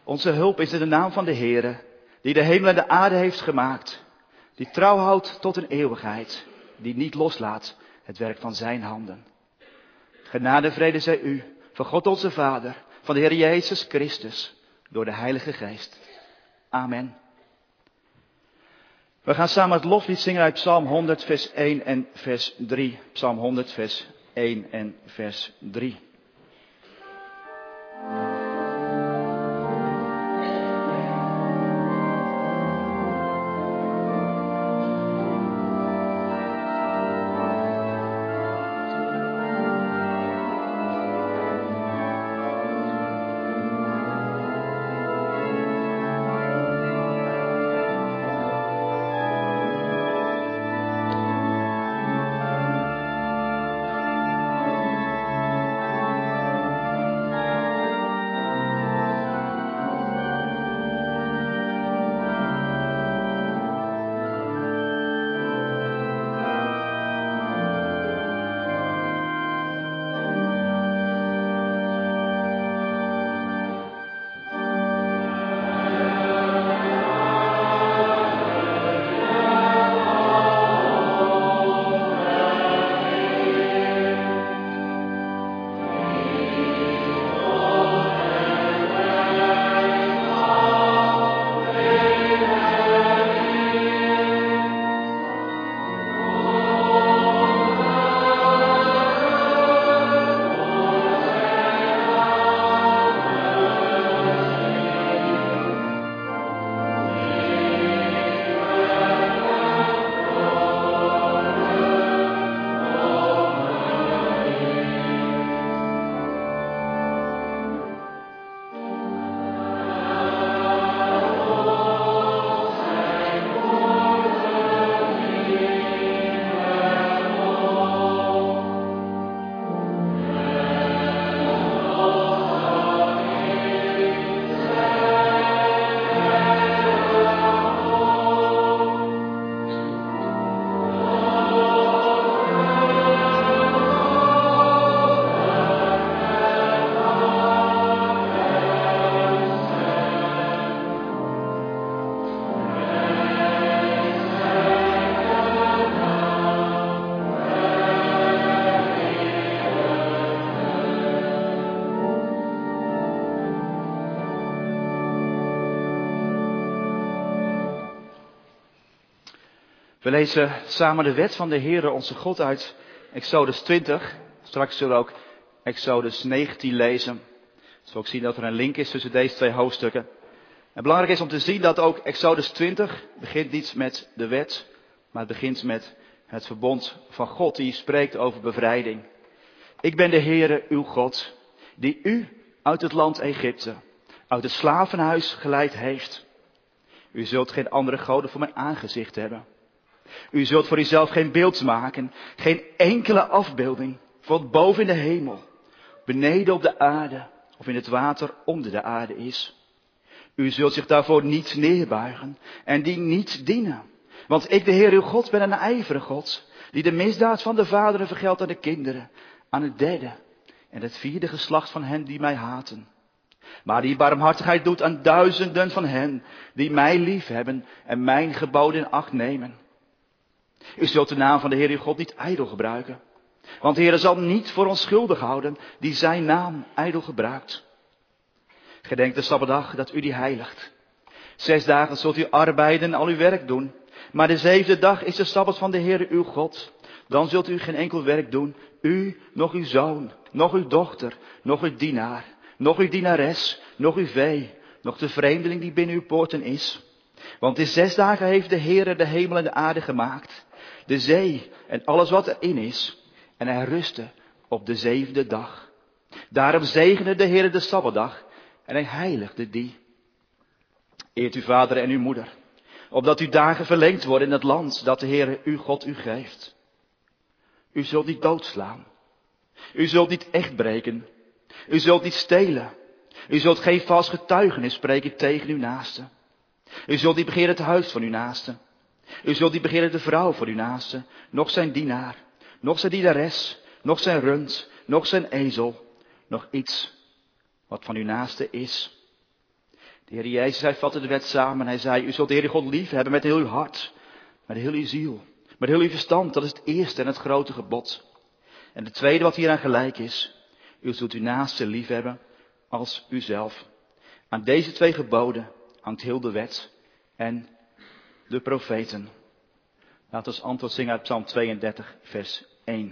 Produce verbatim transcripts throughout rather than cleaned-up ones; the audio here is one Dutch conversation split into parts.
Onze hulp is in de naam van de Heere, die de hemel en de aarde heeft gemaakt. Die trouw houdt tot een eeuwigheid, die niet loslaat het werk van zijn handen. Genade en vrede zij u, van God onze Vader, van de Heer Jezus Christus, door de Heilige Geest. Amen. We gaan samen het loflied zingen uit Psalm honderd vers één en vers drie. Psalm honderd vers één en vers drie. We lezen samen de wet van de Heere onze God uit Exodus twintig. Straks zullen we ook Exodus negentien lezen. Dus we ook zien dat er een link is tussen deze twee hoofdstukken. En belangrijk is om te zien dat ook Exodus twintig begint niet met de wet, maar het begint met het verbond van God die spreekt over bevrijding. Ik ben de Heere uw God, die u uit het land Egypte, uit het slavenhuis geleid heeft. U zult geen andere goden voor mijn aangezicht hebben. U zult voor uzelf geen beeld maken, geen enkele afbeelding van boven in de hemel, beneden op de aarde of in het water onder de aarde is. U zult zich daarvoor niet neerbuigen en die niet dienen. Want ik, de Heer uw God, ben een ijverige God, die de misdaad van de vaderen vergeldt aan de kinderen, aan het derde en het vierde geslacht van hen die mij haten. Maar die barmhartigheid doet aan duizenden van hen die mij lief hebben en mijn geboden in acht nemen. U zult de naam van de Heer uw God niet ijdel gebruiken. Want de Heer zal niet voor onschuldig houden die zijn naam ijdel gebruikt. Gedenk de Sabbatdag dat u die heiligt. Zes dagen zult u arbeiden en al uw werk doen. Maar de zevende dag is de Sabbat van de Heer uw God. Dan zult u geen enkel werk doen. U, nog uw zoon, nog uw dochter, nog uw dienaar, nog uw dienares, nog uw vee, nog de vreemdeling die binnen uw poorten is. Want in zes dagen heeft de Heer de hemel en de aarde gemaakt. De zee en alles wat erin is. En hij rustte op de zevende dag. Daarom zegende de Heer de Sabbatdag en hij heiligde die. Eert uw vader en uw moeder, opdat uw dagen verlengd worden in het land dat de Heer uw God u geeft. U zult niet doodslaan. U zult niet echt breken. U zult niet stelen. U zult geen vals getuigenis spreken tegen uw naaste. U zult niet begeren het huis van uw naaste. U zult niet begeren de vrouw van uw naaste, noch zijn dienaar, noch zijn dienares, noch zijn rund, noch zijn ezel, nog iets wat van uw naaste is. De Heer Jezus, hij vatte de wet samen en hij zei, u zult de Heer God lief hebben met heel uw hart, met heel uw ziel, met heel uw verstand. Dat is het eerste en het grote gebod. En het tweede wat hieraan gelijk is, u zult uw naaste lief hebben als uzelf. Aan deze twee geboden hangt heel de wet en de profeten. Laten we als antwoord zingen uit Psalm tweeëndertig, vers één.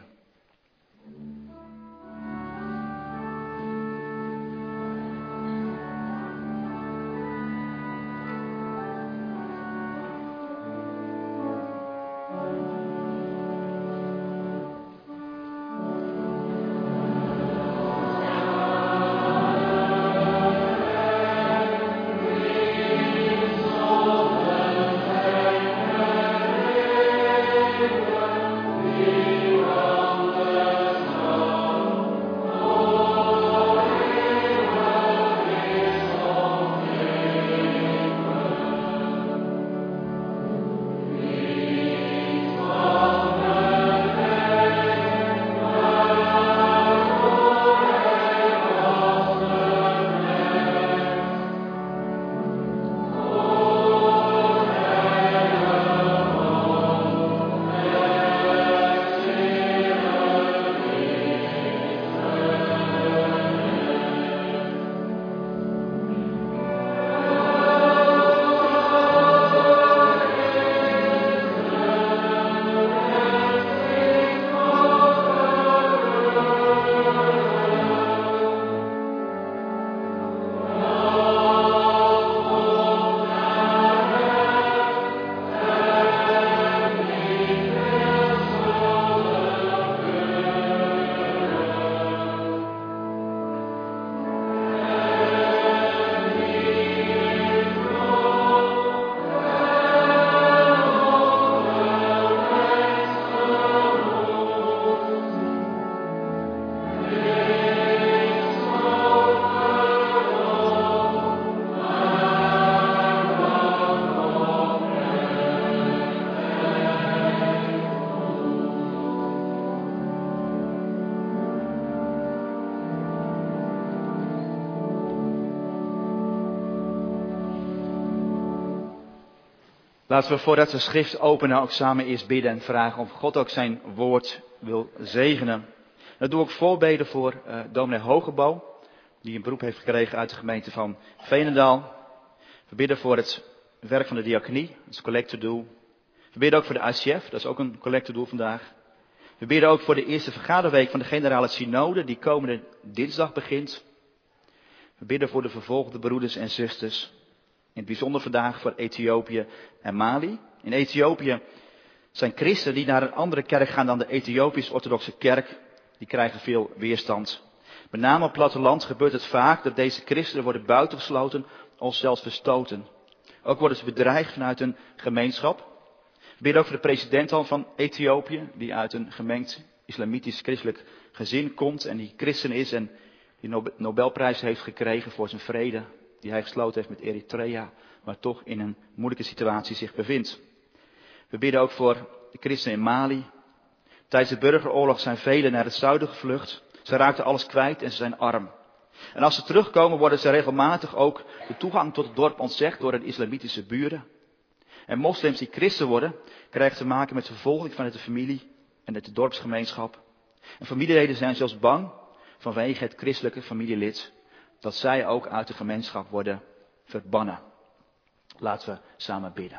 Laten we voordat we schrift openen ook samen eerst bidden en vragen of God ook zijn woord wil zegenen. Dat doe ik voorbeden voor uh, dominee Hogebo, die een beroep heeft gekregen uit de gemeente van Veenendaal. We bidden voor het werk van de diaconie, dat is collectedoel. We bidden ook voor de I C F, dat is ook een collectedoel vandaag. We bidden ook voor de eerste vergaderweek van de generale synode, die komende dinsdag begint. We bidden voor de vervolgde broeders en zusters. In het bijzonder vandaag voor Ethiopië en Mali. In Ethiopië zijn christenen die naar een andere kerk gaan dan de Ethiopisch-orthodoxe kerk. Die krijgen veel weerstand. Met name op het platteland gebeurt het vaak dat deze christenen worden buitengesloten of zelfs verstoten. Ook worden ze bedreigd vanuit een gemeenschap. We bidden ook voor de president van Ethiopië, die uit een gemengd islamitisch-christelijk gezin komt en die christen is en die Nobelprijs heeft gekregen voor zijn vrede, die hij gesloten heeft met Eritrea, maar toch in een moeilijke situatie zich bevindt. We bidden ook voor de christenen in Mali. Tijdens de burgeroorlog zijn velen naar het zuiden gevlucht. Ze raakten alles kwijt en ze zijn arm. En als ze terugkomen worden ze regelmatig ook de toegang tot het dorp ontzegd door hun islamitische buren. En moslims die christen worden, krijgen te maken met vervolging vanuit de familie en uit de dorpsgemeenschap. En familieleden zijn zelfs bang vanwege het christelijke familielid, dat zij ook uit de gemeenschap worden verbannen. Laten we samen bidden.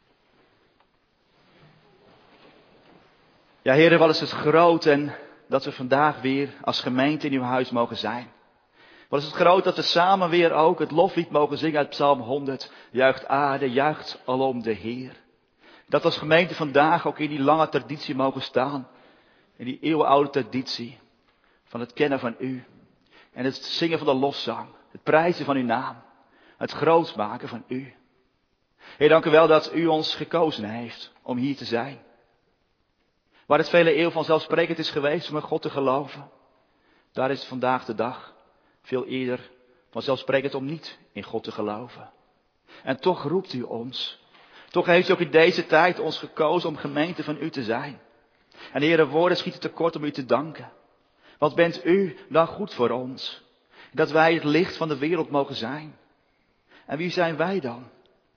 Ja, heren, wat is het groot en dat we vandaag weer als gemeente in uw huis mogen zijn. Wat is het groot dat we samen weer ook het loflied mogen zingen uit Psalm honderd. Juicht aarde, juicht alom de Heer. Dat we als gemeente vandaag ook in die lange traditie mogen staan. In die eeuwenoude traditie van het kennen van u. En het zingen van de lofzang. Het prijzen van uw naam. Het grootmaken van u. Heer, dank u wel dat u ons gekozen heeft om hier te zijn. Waar het vele eeuwen vanzelfsprekend is geweest om in God te geloven. Daar is het vandaag de dag veel eerder vanzelfsprekend om niet in God te geloven. En toch roept u ons. Toch heeft u ook in deze tijd ons gekozen om gemeente van u te zijn. En de Heere, woorden schieten tekort om u te danken. Wat bent u dan goed voor ons? Dat wij het licht van de wereld mogen zijn. En wie zijn wij dan?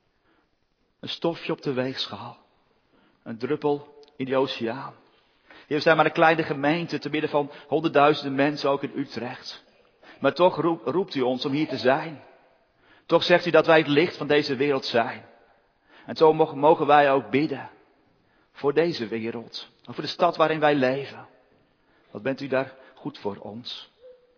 Een stofje op de weegschaal. Een druppel in die oceaan. Heer, we zijn maar een kleine gemeente te midden van honderdduizenden mensen, ook in Utrecht. Maar toch roep, roept u ons om hier te zijn. Toch zegt u dat wij het licht van deze wereld zijn. En zo mogen wij ook bidden. Voor deze wereld. En voor de stad waarin wij leven. Wat bent u daar goed voor ons.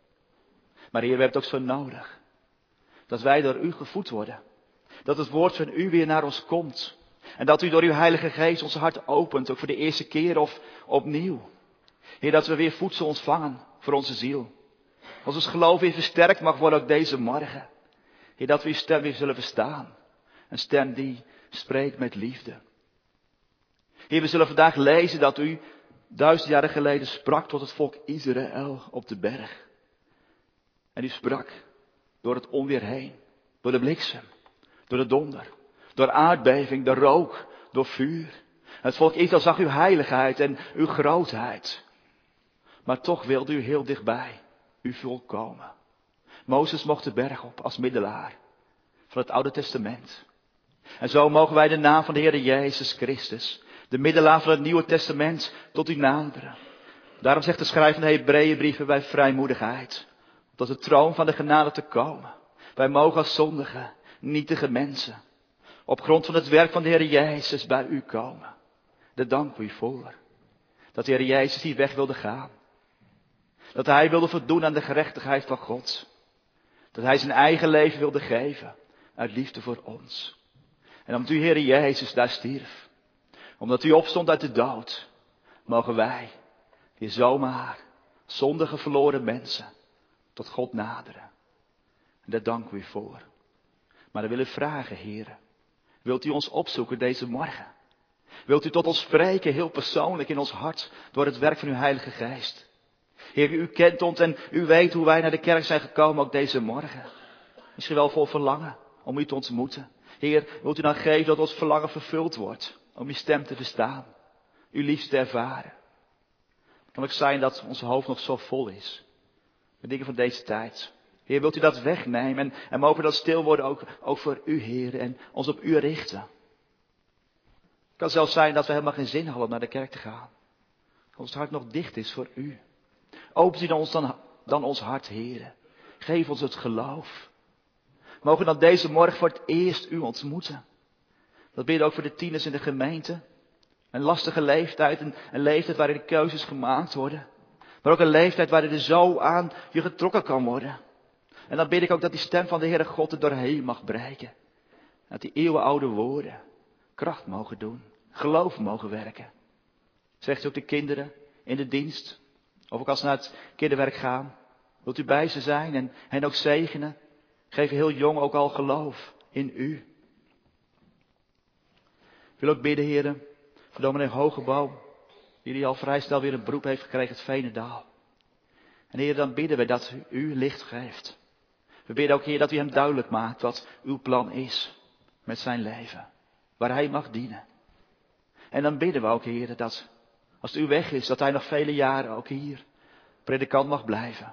Maar Heer, we hebben het ook zo nodig. Dat wij door u gevoed worden. Dat het woord van u weer naar ons komt. En dat u door uw Heilige Geest ons hart opent. Ook voor de eerste keer of opnieuw. Heer, dat we weer voedsel ontvangen voor onze ziel. Als ons geloof weer versterkt mag worden ook deze morgen. Heer, dat we uw stem weer zullen verstaan. Een stem die spreekt met liefde. Heer, we zullen vandaag lezen dat u duizend jaren geleden sprak tot het volk Israël op de berg. En u sprak door het onweer heen, door de bliksem, door de donder, door aardbeving, door rook, door vuur. Het volk Israël zag uw heiligheid en uw grootheid. Maar toch wilde u heel dichtbij u volkomen. Mozes mocht de berg op als middelaar van het Oude Testament. En zo mogen wij de naam van de Heer Jezus Christus, de middelaar van het Nieuwe Testament, tot u naderen. Daarom zegt de schrijver van de Hebreeënbrieven bij vrijmoedigheid, tot de troon van de genade te komen. Wij mogen als zondige, nietige mensen, op grond van het werk van de Heer Jezus bij u komen. Daar danken we u voor. Dat de Heer Jezus die weg wilde gaan. Dat hij wilde voldoen aan de gerechtigheid van God. Dat hij zijn eigen leven wilde geven, uit liefde voor ons. En omdat u, Heer Jezus, daar stierf, omdat u opstond uit de dood, mogen wij, hier zomaar, zondige verloren mensen, tot God naderen. En daar danken we u voor. Maar dan willen we vragen, Heer, wilt u ons opzoeken deze morgen? Wilt u tot ons spreken, heel persoonlijk in ons hart, door het werk van uw Heilige Geest? Heer, u kent ons en u weet hoe wij naar de kerk zijn gekomen, ook deze morgen. Misschien wel vol verlangen om u te ontmoeten. Heer, wilt u dan geven dat ons verlangen vervuld wordt, om uw stem te verstaan, uw liefde te ervaren. Het kan ook zijn dat ons hoofd nog zo vol is, met dingen van deze tijd. Heer, wilt u dat wegnemen en, en mogen we dat stil worden ook, ook voor u, Heer, en ons op u richten. Het kan zelfs zijn dat we helemaal geen zin hadden om naar de kerk te gaan. Dat ons hart nog dicht is voor u. Opent u dan ons, dan, dan ons hart, Heer. Geef ons het geloof. Mogen we dan deze morgen voor het eerst u ontmoeten. Dat bidden ook voor de tieners in de gemeente. Een lastige leeftijd, een, een leeftijd waarin de keuzes gemaakt worden. Maar ook een leeftijd waarin er zo aan je getrokken kan worden. En dan bid ik ook dat die stem van de Heere God er doorheen mag breken. Dat die eeuwenoude woorden kracht mogen doen. Geloof mogen werken. Zegt u ook de kinderen in de dienst. Of ook als ze naar het kinderwerk gaan. Wilt u bij ze zijn en hen ook zegenen. Geef heel jong ook al geloof in u. Ik wil ook bidden, heren, voor dominee Hogebouw, die al vrij snel weer een beroep heeft gekregen, het Veenendaal. En Heer, dan bidden we dat u licht geeft. We bidden ook, Heer, dat u hem duidelijk maakt wat uw plan is met zijn leven. Waar hij mag dienen. En dan bidden we ook, Heer, dat als u weg is, dat hij nog vele jaren ook hier predikant mag blijven.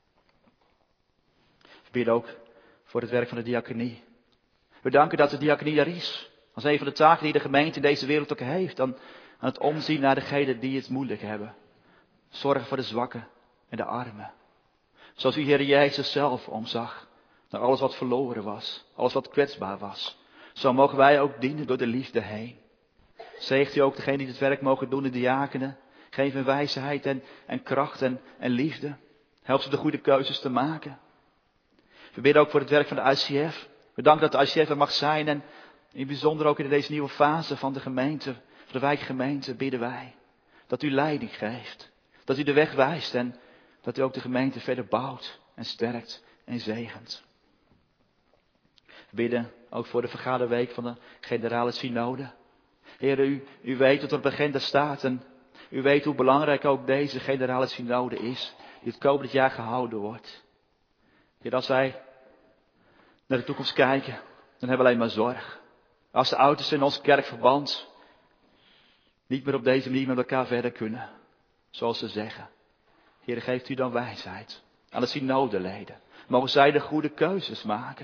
We bidden ook voor het werk van de diaconie. We danken dat de diaconie er is. Als een van de taken die de gemeente in deze wereld ook heeft. Dan aan het omzien naar degenen die het moeilijk hebben. Zorgen voor de zwakken en de armen. Zoals u, Heer Jezus, zelf omzag. Naar alles wat verloren was. Alles wat kwetsbaar was. Zo mogen wij ook dienen door de liefde heen. Zegt u ook degenen die het werk mogen doen, de diakenen. Geef hen wijsheid en, en kracht en, en liefde. Help ze de goede keuzes te maken. We bidden ook voor het werk van de I C F. We danken dat de I C F er mag zijn. En in het bijzonder ook in deze nieuwe fase van de gemeente, van de wijkgemeente, bidden wij. Dat u leiding geeft. Dat u de weg wijst. En dat u ook de gemeente verder bouwt en sterkt en zegent. We bidden ook voor de vergaderweek van de generale synode. Heer, u, u weet wat er op de agenda staat. En u weet hoe belangrijk ook deze generale synode is. Die het komend jaar gehouden wordt. Heer, als wij naar de toekomst kijken, dan hebben we alleen maar zorg. Als de oudsten in ons kerkverband niet meer op deze manier met elkaar verder kunnen. Zoals ze zeggen. Heer, geeft u dan wijsheid aan de synodeleden. Mogen zij de goede keuzes maken.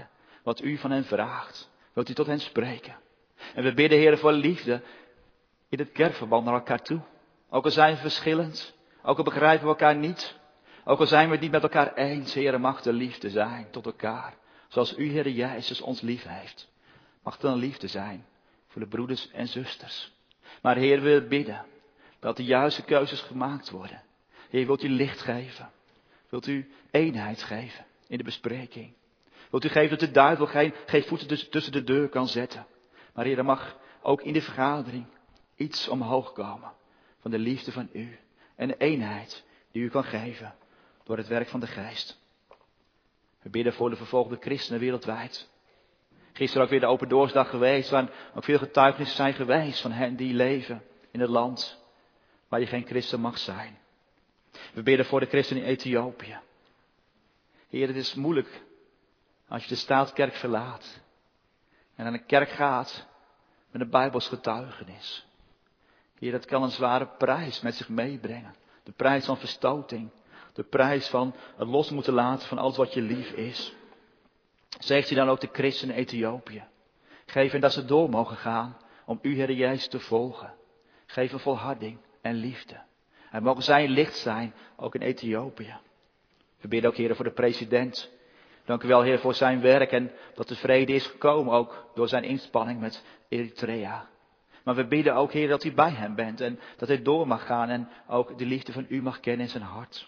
wat u van hen vraagt. Wilt u tot hen spreken. En we bidden, Heer, voor liefde in het kerkverband naar elkaar toe. Ook al zijn we verschillend. Ook al begrijpen we elkaar niet. Ook al zijn we het niet met elkaar eens. Heer, mag de liefde zijn tot elkaar. Zoals u, Heer Jezus, ons lief heeft. Mag het een liefde zijn voor de broeders en zusters. Maar Heer, we bidden dat de juiste keuzes gemaakt worden. Heer, wilt u licht geven? Wilt u eenheid geven in de bespreking? Wilt u geven dat de duivel geen, geen voeten tussen de deur kan zetten? Maar Heer, er mag ook in de vergadering iets omhoog komen van de liefde van u. En de eenheid die u kan geven door het werk van de Geest. We bidden voor de vervolgde christenen wereldwijd. Gisteren ook weer de open doorsdag geweest, waar ook veel getuigenissen zijn geweest van hen die leven in het land waar je geen christen mag zijn. We bidden voor de christenen in Ethiopië. Heer, het is moeilijk als je de staatskerk verlaat en naar een kerk gaat met een Bijbels getuigenis. Heer, dat kan een zware prijs met zich meebrengen. De prijs van verstoting. De prijs van het los moeten laten van alles wat je lief is. Zegt u dan ook de christenen in Ethiopië. Geef hen dat ze door mogen gaan om u, Heer Jezus, te volgen. Geef hen volharding en liefde. En mogen zij licht zijn, ook in Ethiopië. We bidden ook, Heer, voor de president. Dank u wel, Heer, voor zijn werk en dat de vrede is gekomen, ook door zijn inspanning met Eritrea. Maar we bidden ook, Heer, dat u bij hem bent en dat hij door mag gaan en ook de liefde van u mag kennen in zijn hart.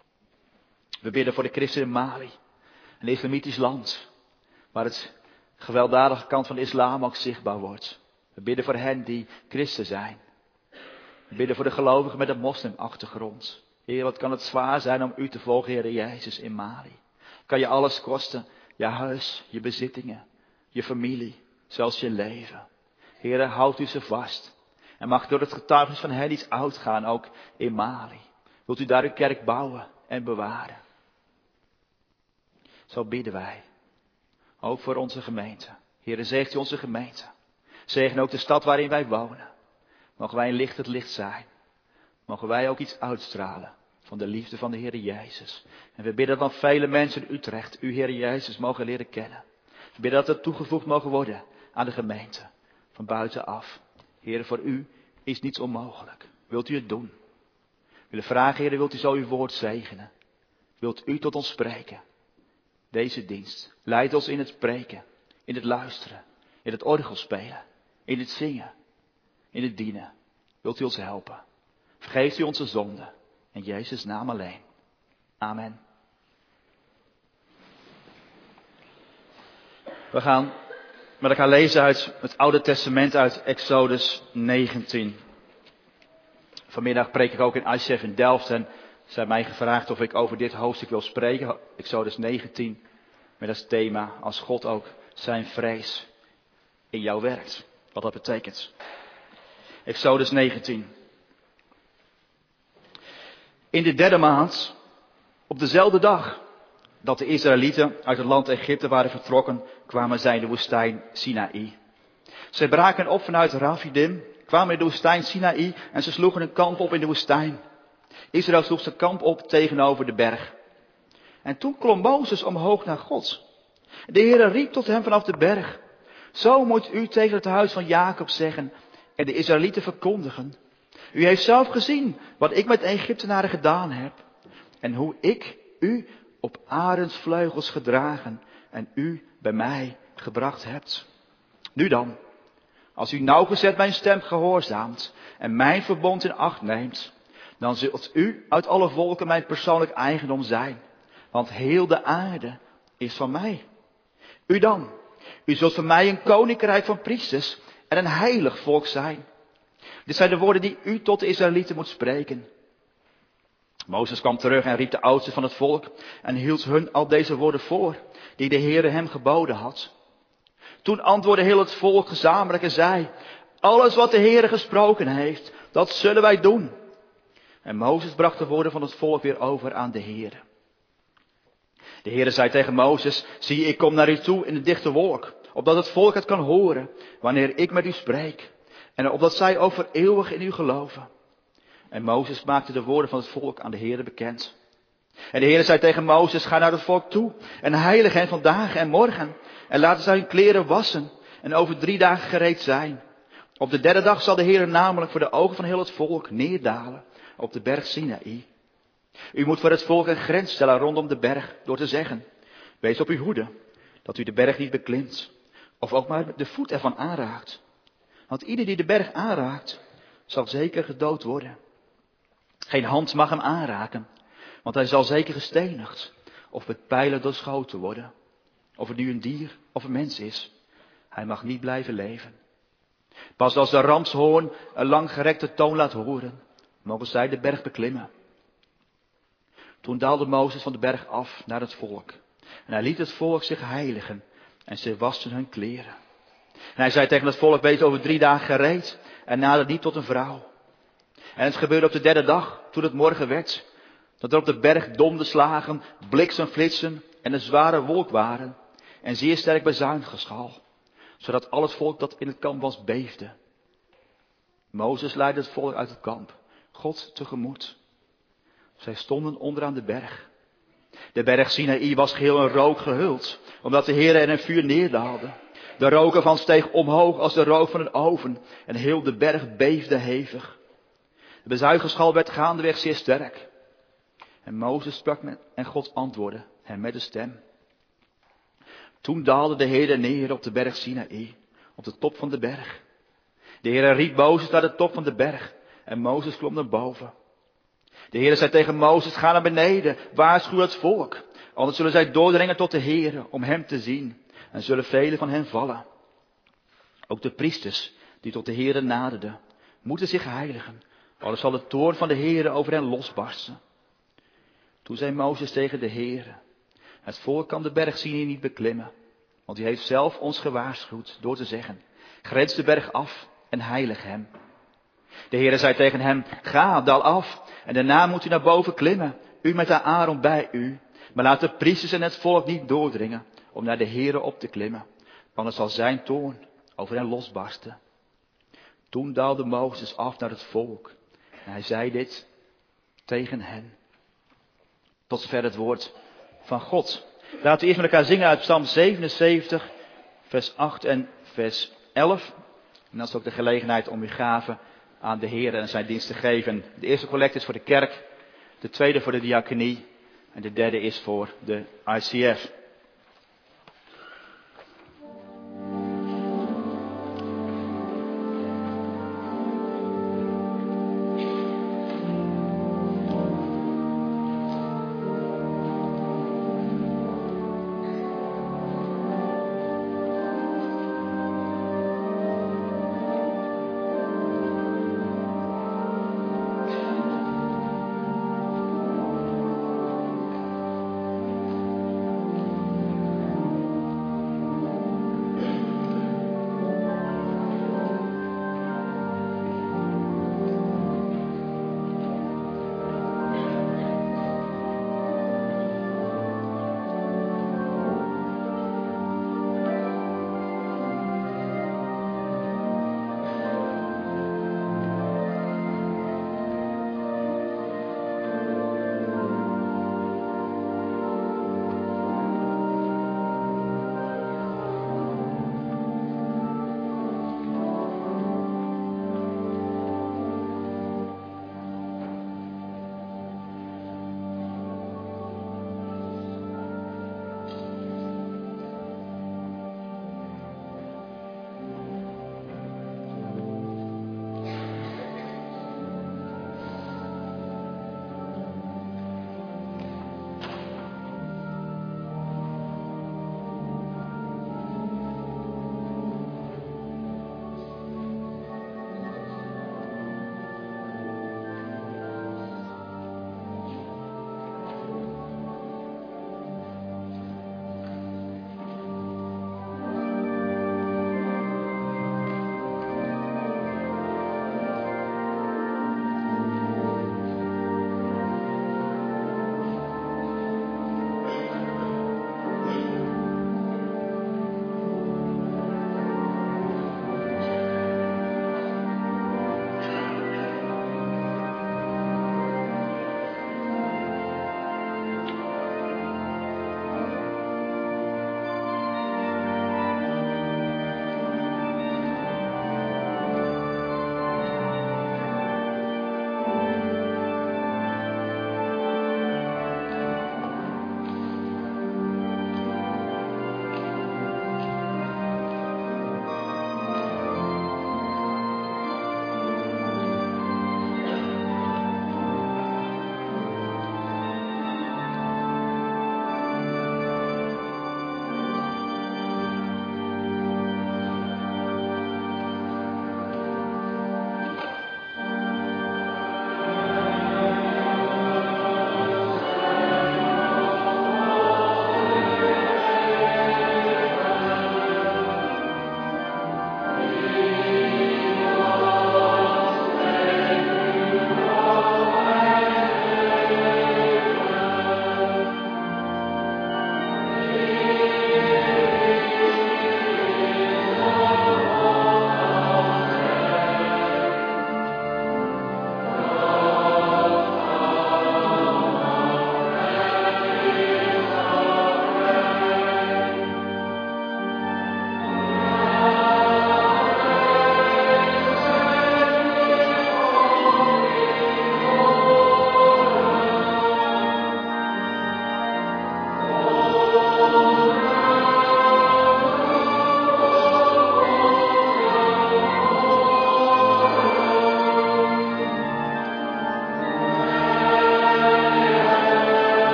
We bidden voor de christenen in Mali, een islamitisch land, waar het gewelddadige kant van de islam ook zichtbaar wordt. We bidden voor hen die christen zijn. We bidden voor de gelovigen met een moslimachtergrond. Heer, wat kan het zwaar zijn om u te volgen, Heer Jezus, in Mali. Kan je alles kosten, je huis, je bezittingen, je familie, zelfs je leven. Heer, houdt u ze vast. En mag door het getuigenis van hen iets uitgaan, ook in Mali. Wilt u daar uw kerk bouwen en bewaren. Zo bidden wij. Ook voor onze gemeente. Heer, zegt u onze gemeente. Zegen ook de stad waarin wij wonen. Mogen wij een licht het licht zijn. Mogen wij ook iets uitstralen van de liefde van de Heer Jezus. En we bidden dat vele mensen in Utrecht u, Heer Jezus, mogen leren kennen. We bidden dat het toegevoegd mogen worden aan de gemeente. Van buitenaf. Heer, voor u is niets onmogelijk. Wilt u het doen? We willen vragen, Heer, wilt u zo uw woord zegenen? Wilt u tot ons spreken? Deze dienst leidt ons in het spreken, in het luisteren, in het orgel spelen, in het zingen, in het dienen. Wilt u ons helpen? Vergeeft u onze zonden. In Jezus' naam alleen. Amen. We gaan met elkaar lezen uit het Oude Testament, uit Exodus negentien. Vanmiddag preek ik ook in I C F in Delft en ze hebben mij gevraagd of ik over dit hoofdstuk wil spreken. Exodus negentien, met als thema, als God ook zijn vrees in jou werkt. Wat dat betekent. Exodus negentien. In de derde maand, op dezelfde dag dat de Israëlieten uit het land Egypte waren vertrokken, kwamen zij in de woestijn Sinaï. Zij braken op vanuit Rafidim, kwamen in de woestijn Sinaï en ze sloegen een kamp op in de woestijn. Israël sloeg zijn kamp op tegenover de berg. En toen klom Mozes omhoog naar God. De Heere riep tot hem vanaf de berg. Zo moet u tegen het huis van Jacob zeggen en de Israëlieten verkondigen. U heeft zelf gezien wat ik met de Egyptenaren gedaan heb. En hoe ik u op arendsvleugels gedragen en u bij mij gebracht hebt. Nu dan, als u nauwgezet mijn stem gehoorzaamt en mijn verbond in acht neemt, dan zult u uit alle volken mijn persoonlijk eigendom zijn. Want heel de aarde is van mij. U dan, u zult voor mij een koninkrijk van priesters en een heilig volk zijn. Dit zijn de woorden die u tot de Israëlieten moet spreken. Mozes kwam terug en riep de oudsten van het volk en hield hun al deze woorden voor, die de Heere hem geboden had. Toen antwoordde heel het volk gezamenlijk en zei, alles wat de Heere gesproken heeft, dat zullen wij doen. En Mozes bracht de woorden van het volk weer over aan de Heere. De Heere zei tegen Mozes, zie, ik kom naar u toe in een dichte wolk, opdat het volk het kan horen, wanneer ik met u spreek. En opdat zij ook voor eeuwig in u geloven. En Mozes maakte de woorden van het volk aan de Heere bekend. En de Heer zei tegen Mozes, ga naar het volk toe en heilig hen vandaag en morgen. En laten zij hun kleren wassen en over drie dagen gereed zijn. Op de derde dag zal de Heer namelijk voor de ogen van heel het volk neerdalen op de berg Sinaï. U moet voor het volk een grens stellen rondom de berg door te zeggen, wees op uw hoede, dat u de berg niet beklimt, of ook maar de voet ervan aanraakt. Want ieder die de berg aanraakt, zal zeker gedood worden. Geen hand mag hem aanraken, want hij zal zeker gestenigd, of met pijlen doorschoten worden. Of het nu een dier of een mens is, hij mag niet blijven leven. Pas als de ramshoorn een langgerekte toon laat horen, mogen zij de berg beklimmen. Toen daalde Mozes van de berg af naar het volk. En hij liet het volk zich heiligen en ze wasten hun kleren. En hij zei tegen het volk, wees over drie dagen gereed en nader niet tot een vrouw. En het gebeurde op de derde dag, toen het morgen werd, dat er op de berg donderslagen, bliksemflitsen en een zware wolk waren. En zeer sterk bezuingeschal, zodat al het volk dat in het kamp was beefde. Mozes leidde het volk uit het kamp, God tegemoet. Zij stonden onderaan de berg. De berg Sinaï was geheel in rook gehuld, omdat de Heer er een vuur neerdaalde. De rook ervan steeg omhoog als de rook van een oven en heel de berg beefde hevig. De bezuigenschal werd gaandeweg zeer sterk. En Mozes sprak met, en God antwoordde hem met een stem. Toen daalde de Heer neer op de berg Sinaï, op de top van de berg. De Heer riep Mozes naar de top van de berg en Mozes klom naar boven. De Heer zei tegen Mozes, ga naar beneden, waarschuw het volk. Anders zullen zij doordringen tot de Heer om hem te zien en zullen velen van hen vallen. Ook de priesters die tot de Heer naderden, moeten zich heiligen, anders zal de toorn van de Heer over hen losbarsten. Toen zei Mozes tegen de Heer, het volk kan de berg Sinaï niet beklimmen, want hij heeft zelf ons gewaarschuwd door te zeggen, grens de berg af en heilig hem. De Heer zei tegen hem, ga, daal af en daarna moet u naar boven klimmen, u met de Aaron bij u. Maar laat de priesters en het volk niet doordringen om naar de Heer op te klimmen, anders zal zijn toorn over hen losbarsten. Toen daalde Mozes af naar het volk en hij zei dit tegen hen. Tot zover het woord van God. Laten we eerst met elkaar zingen uit Psalm zevenenzeventig, vers acht en vers elf. En dat is ook de gelegenheid om uw gaven aan de Heer en zijn dienst te geven. De eerste collecte is voor de kerk, de tweede voor de diaconie en de derde is voor de I C F.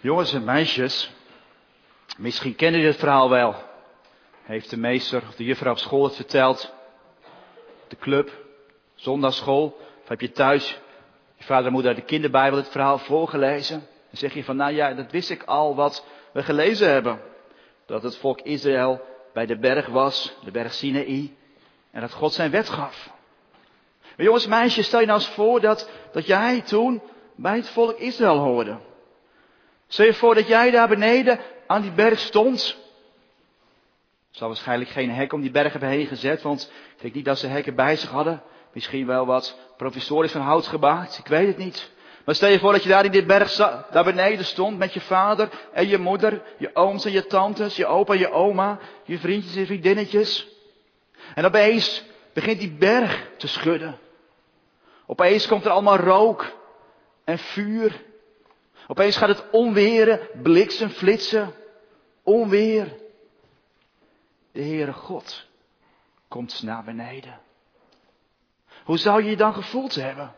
Jongens en meisjes, misschien kennen jullie het verhaal wel. Heeft de meester of de juffrouw op school het verteld? De club, zondagschool, of heb je thuis je vader en moeder uit de kinderbijbel het verhaal voorgelezen? Dan zeg je van, nou ja, dat wist ik al wat we gelezen hebben. Dat het volk Israël bij de berg was, de berg Sinaï, en dat God zijn wet gaf. Maar jongens en meisjes, stel je nou eens voor dat, dat jij toen bij het volk Israël hoorde. Stel je voor dat jij daar beneden aan die berg stond. Er zal waarschijnlijk geen hek om die berg hebben heen gezet, want ik denk niet dat ze hekken bij zich hadden. Misschien wel wat provisorisch van hout gemaakt, ik weet het niet. Maar stel je voor dat je daar in die berg daar beneden stond met je vader en je moeder, je ooms en je tantes, je opa en je oma, je vriendjes en vriendinnetjes. En opeens begint die berg te schudden. Opeens komt er allemaal rook en vuur. Opeens gaat het onweren, bliksem, flitsen, onweer. De Heere God komt naar beneden. Hoe zou je je dan gevoeld hebben?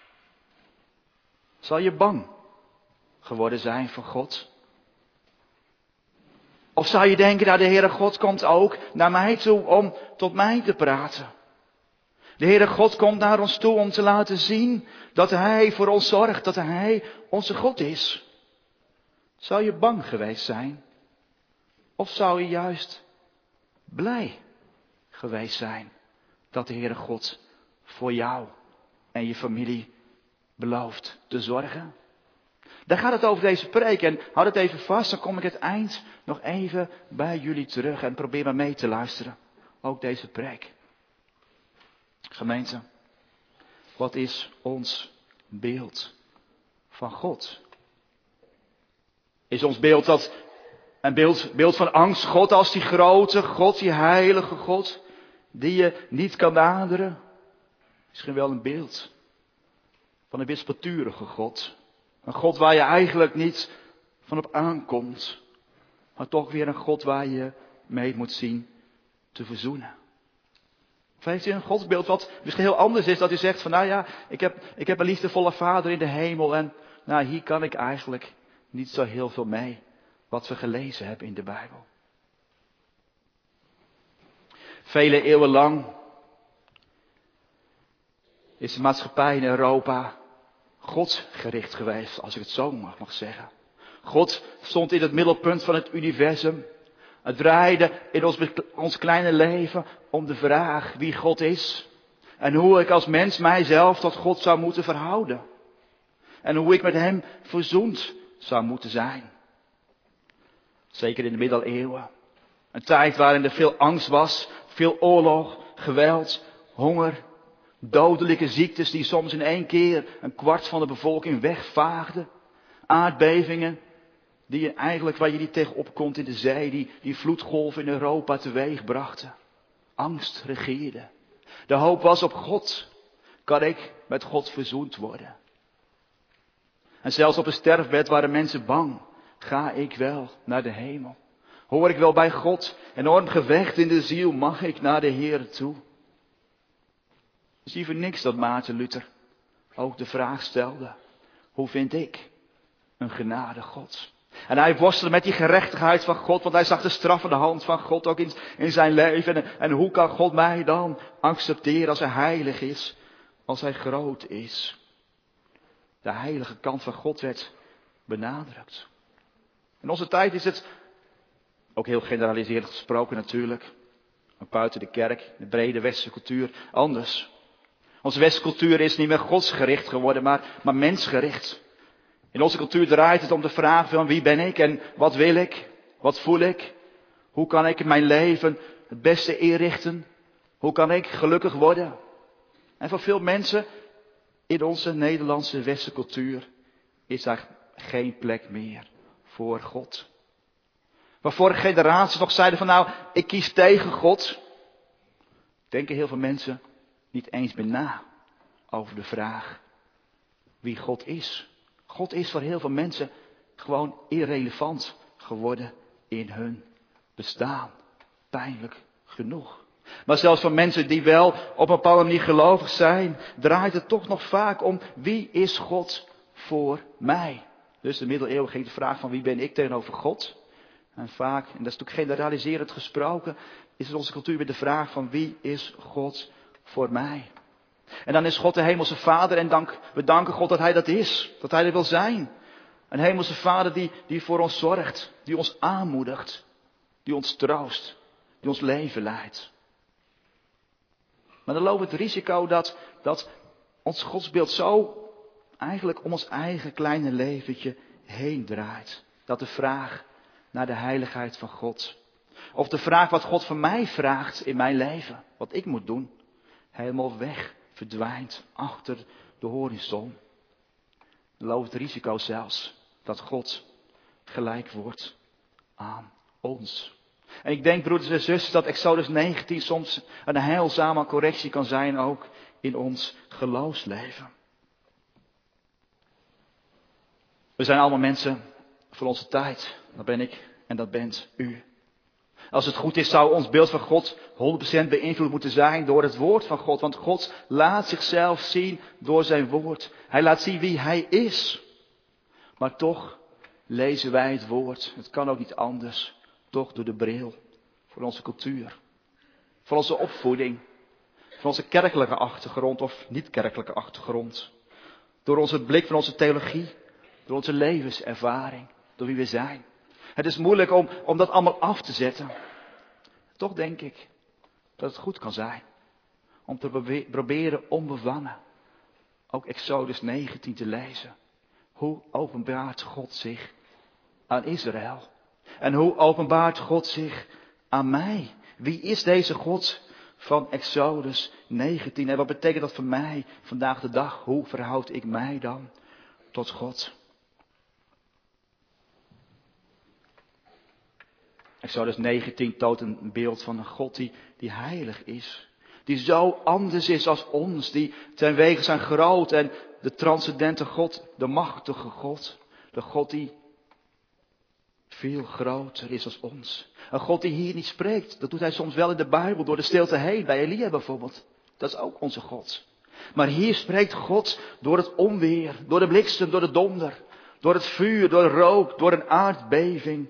Zal je bang geworden zijn voor God? Of zou je denken, nou de Heere God komt ook naar mij toe om tot mij te praten. De Heere God komt naar ons toe om te laten zien dat Hij voor ons zorgt, dat Hij onze God is. Zou je bang geweest zijn? Of zou je juist blij geweest zijn dat de Heere God voor jou en je familie belooft te zorgen? Daar gaat het over deze preek en houd het even vast, dan kom ik het eind nog even bij jullie terug en probeer maar mee te luisteren. Ook deze preek. Gemeente, wat is ons beeld van God? Is ons beeld dat een beeld, beeld van angst, God als die grote God, die heilige God, die je niet kan naderen? Misschien wel een beeld van een wispelturige God. Een God waar je eigenlijk niet van op aankomt, maar toch weer een God waar je mee moet zien te verzoenen. Of heeft u een godsbeeld wat misschien heel anders is, dat u zegt van nou ja, ik heb, ik heb een liefdevolle vader in de hemel en nou hier kan ik eigenlijk niet zo heel veel mee wat we gelezen hebben in de Bijbel. Vele eeuwen lang is de maatschappij in Europa godsgericht geweest, als ik het zo mag, mag zeggen. God stond in het middelpunt van het universum. Het draaide in ons, ons kleine leven om de vraag wie God is. En hoe ik als mens mijzelf tot God zou moeten verhouden. En hoe ik met Hem verzoend zou moeten zijn. Zeker in de middeleeuwen. Een tijd waarin er veel angst was, veel oorlog, geweld, honger, dodelijke ziektes die soms in één keer een kwart van de bevolking wegvaagden. Aardbevingen die je eigenlijk, waar je niet tegenop komt in de zee, die, die vloedgolven in Europa teweeg brachten. Angst regeerde. De hoop was op God. Kan ik met God verzoend worden? En zelfs op een sterfbed waren mensen bang. Ga ik wel naar de hemel? Hoor ik wel bij God? Enorm gevecht in de ziel, mag ik naar de Heer toe? Zie voor niks dat Maarten Luther ook de vraag stelde. Hoe vind ik een genade God? En hij worstelde met die gerechtigheid van God, want hij zag de straffende hand van God ook in, in zijn leven. En, en hoe kan God mij dan accepteren als hij heilig is, als hij groot is? De heilige kant van God werd benadrukt. In onze tijd is het, ook heel generaliserend gesproken natuurlijk, maar buiten de kerk, de brede westerse cultuur, anders. Onze westerse cultuur is niet meer godsgericht geworden, maar, maar mensgericht. In onze cultuur draait het om de vraag van wie ben ik en wat wil ik, wat voel ik, hoe kan ik mijn leven het beste inrichten, hoe kan ik gelukkig worden. En voor veel mensen in onze Nederlandse westerse cultuur is daar geen plek meer voor God. Waar vorige generaties nog zeiden van nou, ik kies tegen God, denken heel veel mensen niet eens meer na over de vraag wie God is. God is voor heel veel mensen gewoon irrelevant geworden in hun bestaan. Pijnlijk genoeg. Maar zelfs voor mensen die wel op een bepaalde manier gelovig zijn, draait het toch nog vaak om wie is God voor mij? Dus de middeleeuwen ging de vraag van wie ben ik tegenover God. En vaak, en dat is natuurlijk generaliserend gesproken, is het onze cultuur weer de vraag van wie is God voor mij. En dan is God de hemelse Vader en dank, we danken God dat Hij dat is. Dat Hij er wil zijn. Een hemelse Vader die, die voor ons zorgt. Die ons aanmoedigt. Die ons troost. Die ons leven leidt. Maar dan lopen we het risico dat, dat ons godsbeeld zo eigenlijk om ons eigen kleine leventje heen draait. Dat de vraag naar de heiligheid van God. Of de vraag wat God van mij vraagt in mijn leven. Wat ik moet doen. Helemaal weg verdwijnt achter de horizon. Dan loopt het risico zelfs dat God gelijk wordt aan ons. En ik denk, broeders en zusters, dat Exodus negentien soms een heilzame correctie kan zijn ook in ons geloofsleven. We zijn allemaal mensen van onze tijd. Dat ben ik en dat bent u. Als het goed is, zou ons beeld van God honderd procent beïnvloed moeten zijn door het woord van God. Want God laat zichzelf zien door zijn woord. Hij laat zien wie hij is. Maar toch lezen wij het woord. Het kan ook niet anders. Toch door de bril. Voor onze cultuur. Voor onze opvoeding. Voor onze kerkelijke achtergrond of niet-kerkelijke achtergrond. Door onze blik van onze theologie. Door onze levenservaring. Door wie we zijn. Het is moeilijk om, om dat allemaal af te zetten. Toch denk ik dat het goed kan zijn. Om te probe- proberen onbevangen. Ook Exodus negentien te lezen. Hoe openbaart God zich aan Israël? En hoe openbaart God zich aan mij? Wie is deze God van Exodus negentien? En wat betekent dat voor mij vandaag de dag? Hoe verhoud ik mij dan tot God? Exodus negentien toont een beeld van een God die, die heilig is. Die zo anders is als ons. Die zijn wegen zijn groot. En de transcendente God, de machtige God. De God die veel groter is als ons. Een God die hier niet spreekt. Dat doet hij soms wel in de Bijbel door de stilte heen. Bij Elia bijvoorbeeld. Dat is ook onze God. Maar hier spreekt God door het onweer. Door de bliksem, door de donder. Door het vuur, door rook, door een aardbeving.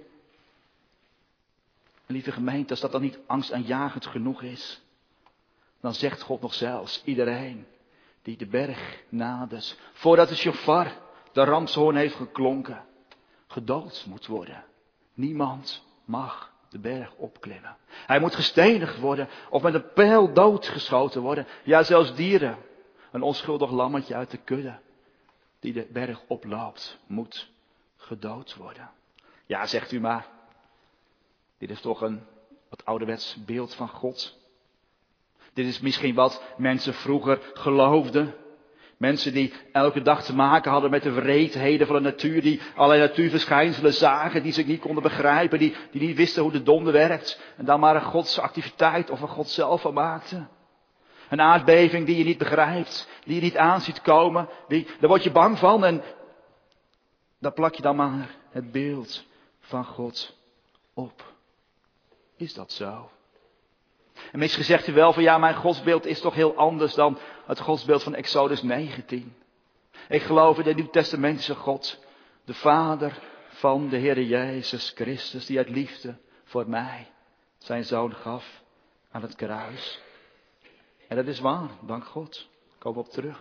Lieve gemeente, als dat dan niet angstaanjagend genoeg is, dan zegt God nog zelfs, iedereen die de berg nadert, voordat de shofar, de ramshoorn heeft geklonken, gedood moet worden. Niemand mag de berg opklimmen. Hij moet gestenigd worden of met een pijl doodgeschoten worden. Ja, zelfs dieren, een onschuldig lammetje uit de kudde, die de berg oploopt, moet gedood worden. Ja, zegt u maar. Dit is toch een wat ouderwets beeld van God. Dit is misschien wat mensen vroeger geloofden. Mensen die elke dag te maken hadden met de wreedheden van de natuur. Die allerlei natuurverschijnselen zagen. Die zich niet konden begrijpen. Die, die niet wisten hoe de donder werkt. En dan maar een godsactiviteit of een God zelf van maakten. Een aardbeving die je niet begrijpt. Die je niet aan ziet komen. Die, daar word je bang van. En daar plak je dan maar het beeld van God op. Is dat zo? En misschien zegt u wel van ja, mijn godsbeeld is toch heel anders dan het godsbeeld van Exodus negentien. Ik geloof in de Nieuwtestamentische God, de Vader van de Heer Jezus Christus, die uit liefde voor mij zijn Zoon gaf aan het kruis. En dat is waar, dank God. Ik kom op terug.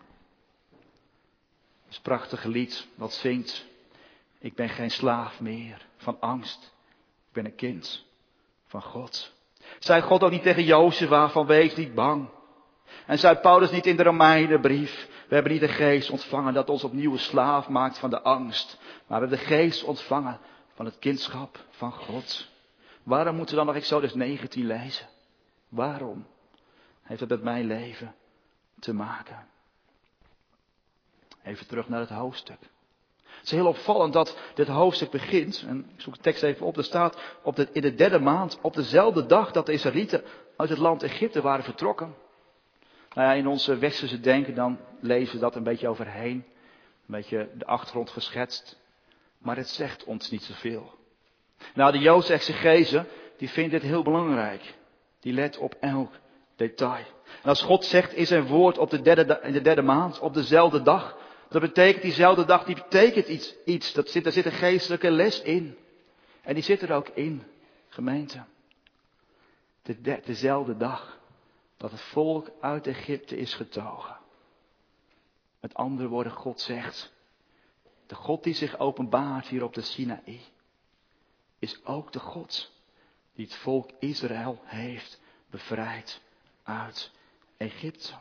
Het is een prachtig lied wat zingt. Ik ben geen slaaf meer van angst. Ik ben een kind van God. Zei God ook niet tegen Jozef van wees niet bang. En zei Paulus niet in de Romeinenbrief. We hebben niet de geest ontvangen dat ons opnieuw slaaf maakt van de angst. Maar we hebben de geest ontvangen van het kindschap van God. Waarom moeten we dan nog Exodus negentien lezen? Waarom heeft het met mijn leven te maken? Even terug naar het hoofdstuk. Het is heel opvallend dat dit hoofdstuk begint, en ik zoek de tekst even op, er staat op de, in de derde maand, op dezelfde dag dat de Israëlieten uit het land Egypte waren vertrokken. Nou ja, in onze westerse denken dan lezen we dat een beetje overheen, een beetje de achtergrond geschetst, maar het zegt ons niet zoveel. Nou, de Joodse exegese, die vindt dit heel belangrijk, die let op elk detail. En als God zegt in zijn woord op de derde, in de derde maand, op dezelfde dag, Dat betekent diezelfde dag, die betekent iets. iets. Dat zit, daar zit een geestelijke les in. En die zit er ook in, gemeente. De, de, dezelfde dag dat het volk uit Egypte is getogen. Met andere woorden, God zegt, de God die zich openbaart hier op de Sinaï, is ook de God die het volk Israël heeft bevrijd uit Egypte.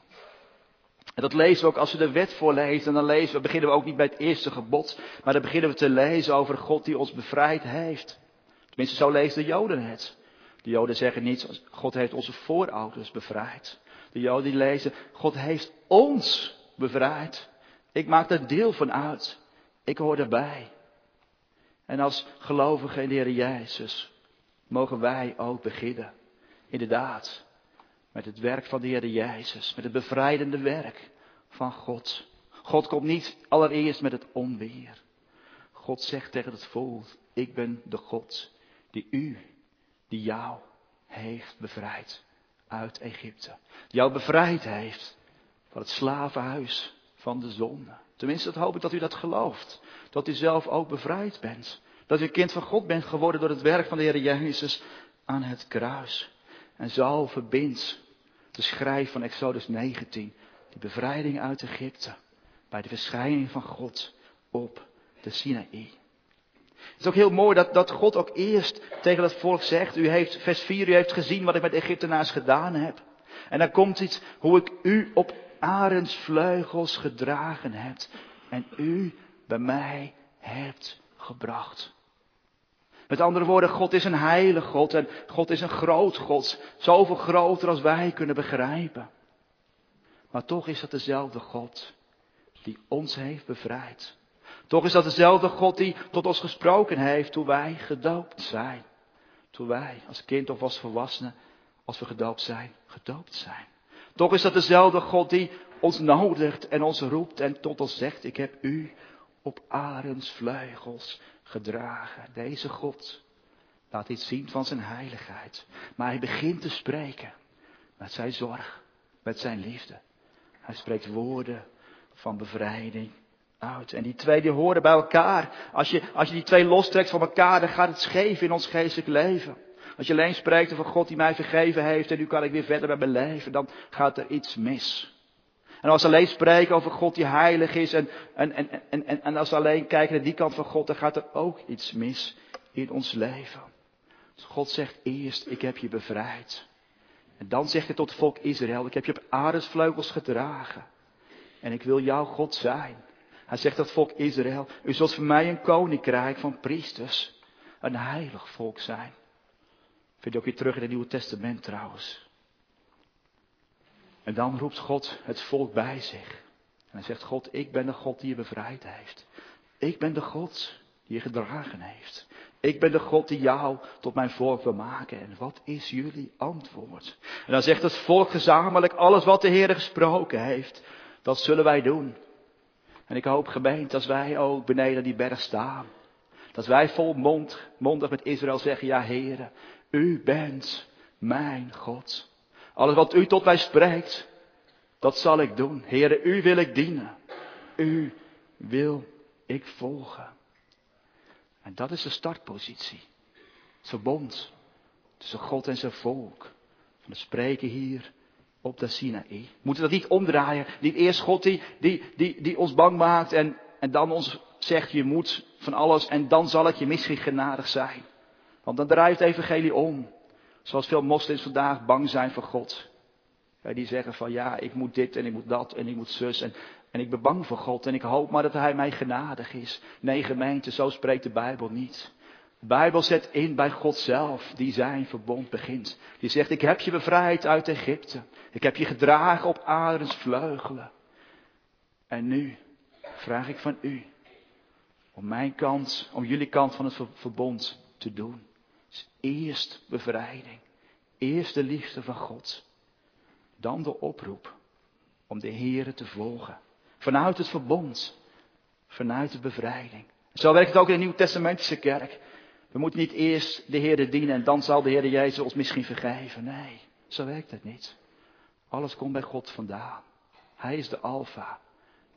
En dat lezen we ook als we de wet voorlezen. En dan lezen we, beginnen we ook niet bij het eerste gebod. Maar dan beginnen we te lezen over God die ons bevrijd heeft. Tenminste, zo lezen de Joden het. De Joden zeggen niet, God heeft onze voorouders bevrijd. De Joden die lezen, God heeft ons bevrijd. Ik maak er deel van uit. Ik hoor erbij. En als gelovigen in de Heer Jezus mogen wij ook beginnen. Inderdaad. Met het werk van de Heer Jezus. Met het bevrijdende werk van God. God komt niet allereerst met het onweer. God zegt tegen het volk, ik ben de God die u, die jou heeft bevrijd uit Egypte. Die jou bevrijd heeft van het slavenhuis van de zonde. Tenminste, dat hoop ik dat u dat gelooft. Dat u zelf ook bevrijd bent. Dat u een kind van God bent geworden door het werk van de Heer Jezus aan het kruis. En zo verbindt de schrijf van Exodus negentien die bevrijding uit Egypte bij de verschijning van God op de Sinaï. Het is ook heel mooi dat, dat God ook eerst tegen het volk zegt, u heeft, vers vier, u heeft gezien wat ik met de Egyptenaars gedaan heb. En dan komt iets, hoe ik u op arendsvleugels gedragen heb en u bij mij hebt gebracht. Met andere woorden, God is een heilig God en God is een groot God. Zoveel groter als wij kunnen begrijpen. Maar toch is dat dezelfde God die ons heeft bevrijd. Toch is dat dezelfde God die tot ons gesproken heeft toen wij gedoopt zijn. Toen wij als kind of als volwassene, als we gedoopt zijn, gedoopt zijn. Toch is dat dezelfde God die ons nodigt en ons roept en tot ons zegt, ik heb u op arendsvleugels gedragen. Deze God laat iets zien van zijn heiligheid. Maar hij begint te spreken met zijn zorg, met zijn liefde. Hij spreekt woorden van bevrijding uit. En die twee die horen bij elkaar. Als je, als je die twee lostrekt van elkaar, dan gaat het scheef in ons geestelijk leven. Als je alleen spreekt over God die mij vergeven heeft en nu kan ik weer verder met mijn leven, dan gaat er iets mis. En als we alleen spreken over God die heilig is en, en, en, en, en, en als we alleen kijken naar die kant van God, dan gaat er ook iets mis in ons leven. Dus God zegt eerst, ik heb je bevrijd. En dan zegt hij tot het volk Israël, ik heb je op arendsvleugels gedragen. En ik wil jouw God zijn. Hij zegt tot het volk Israël, u zult voor mij een koninkrijk van priesters, een heilig volk zijn. Vind je ook weer terug in het Nieuwe Testament trouwens. En dan roept God het volk bij zich. En hij zegt, God, ik ben de God die je bevrijd heeft. Ik ben de God die je gedragen heeft. Ik ben de God die jou tot mijn volk wil maken. En wat is jullie antwoord? En dan zegt het volk gezamenlijk, alles wat de Heer gesproken heeft, dat zullen wij doen. En ik hoop gemeente, als wij ook beneden die berg staan. Dat wij vol mond, mondig met Israël zeggen, ja Heere, u bent mijn God. Alles wat u tot mij spreekt, dat zal ik doen. Heere, u wil ik dienen. U wil ik volgen. En dat is de startpositie. Het verbond tussen God en zijn volk. Van het spreken hier op de Sinaï. We moeten dat niet omdraaien. Niet eerst God die, die, die, die ons bang maakt en, en dan ons zegt je moet van alles en dan zal het je misschien genadig zijn. Want dan draait het evangelie om. Zoals veel moslims vandaag bang zijn voor God. Ja, die zeggen van ja, ik moet dit en ik moet dat en ik moet zus. En, en ik ben bang voor God en ik hoop maar dat hij mij genadig is. Nee gemeente, zo spreekt de Bijbel niet. De Bijbel zet in bij God zelf, die zijn verbond begint. Die zegt, ik heb je bevrijd uit Egypte. Ik heb je gedragen op arendsvleugelen. En nu vraag ik van u, om mijn kant, om jullie kant van het verbond te doen. Dus eerst bevrijding. Eerst de liefde van God. Dan de oproep om de Here te volgen. Vanuit het verbond. Vanuit de bevrijding. Zo werkt het ook in de Nieuw-Testamentische kerk. We moeten niet eerst de Heere dienen en dan zal de Heer Jezus ons misschien vergeven. Nee, zo werkt het niet. Alles komt bij God vandaan. Hij is de Alfa,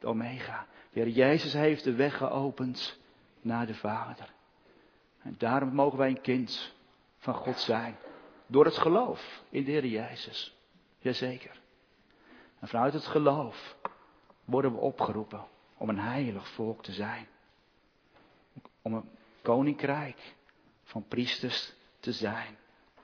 de Omega. De Heer Jezus heeft de weg geopend naar de Vader. En daarom mogen wij een kind van God zijn. Door het geloof in de Heer Jezus. Jazeker. En vanuit het geloof worden we opgeroepen om een heilig volk te zijn. Om een koninkrijk van priesters te zijn.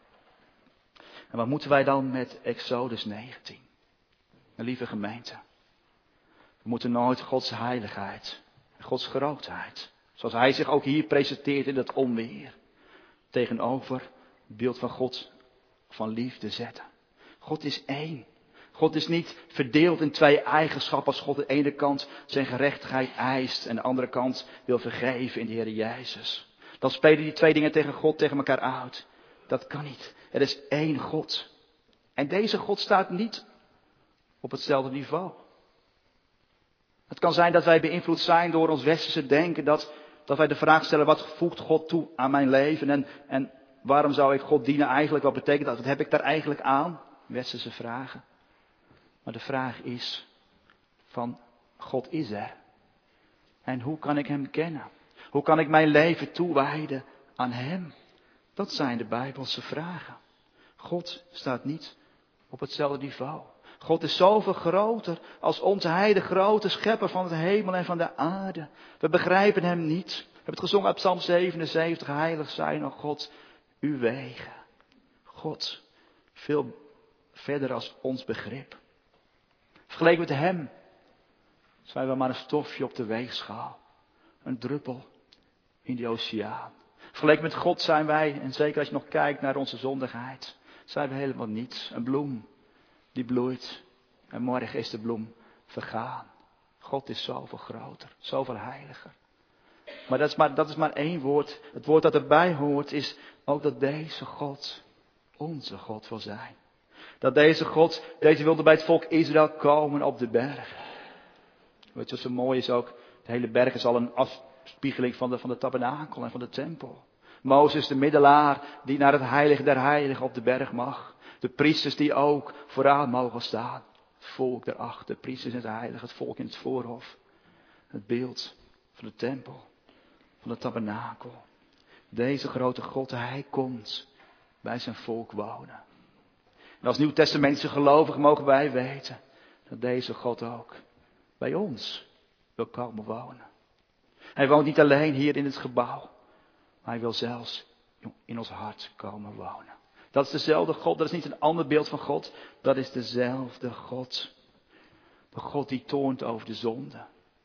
En wat moeten wij dan met Exodus negentien? Een lieve gemeente. We moeten nooit Gods heiligheid en Gods grootheid, zoals Hij zich ook hier presenteert in dat onweer, tegenover het beeld van God van liefde zetten. God is één. God is niet verdeeld in twee eigenschappen als God aan de ene kant zijn gerechtigheid eist en aan de andere kant wil vergeven in de Heer Jezus. Dan spelen die twee dingen tegen God tegen elkaar uit. Dat kan niet. Er is één God. En deze God staat niet op hetzelfde niveau. Het kan zijn dat wij beïnvloed zijn door ons westerse denken. Dat, dat wij de vraag stellen, wat voegt God toe aan mijn leven? En, en waarom zou ik God dienen eigenlijk? Wat betekent dat? Wat heb ik daar eigenlijk aan? Westerse vragen. Maar de vraag is van, God is er. En hoe kan ik Hem kennen? Hoe kan ik mijn leven toewijden aan Hem? Dat zijn de Bijbelse vragen. God staat niet op hetzelfde niveau. God is zoveel groter als onze Hij, de grote schepper van de hemel en van de aarde. We begrijpen Hem niet. We hebben het gezongen uit Psalm zevenenzeventig. Heilig zijn, o God, uw wegen. God, veel verder als ons begrip. Vergeleken met Hem zijn we maar een stofje op de weegschaal. Een druppel in die oceaan. Vergeleken met God zijn wij, en zeker als je nog kijkt naar onze zondigheid, zijn we helemaal niets. Een bloem die bloeit en morgen is de bloem vergaan. God is zoveel groter, zoveel heiliger. Maar dat is maar, dat is maar één woord. Het woord dat erbij hoort is ook dat deze God onze God wil zijn. Dat deze God, deze wilde bij het volk Israël komen op de berg. Weet je wat zo mooi is ook? De hele berg is al een afspiegeling van de, van de tabernakel en van de tempel. Mozes, de middelaar, die naar het heilige der heiligen op de berg mag. De priesters die ook vooraan mogen staan. Het volk daarachter, de priesters in het heilige, het volk in het voorhof. Het beeld van de tempel, van de tabernakel. Deze grote God, Hij komt bij zijn volk wonen. En als Nieuwtestamentische gelovigen mogen wij weten dat deze God ook bij ons wil komen wonen. Hij woont niet alleen hier in het gebouw, maar Hij wil zelfs in ons hart komen wonen. Dat is dezelfde God, dat is niet een ander beeld van God, dat is dezelfde God. De God die toornt over de zonde,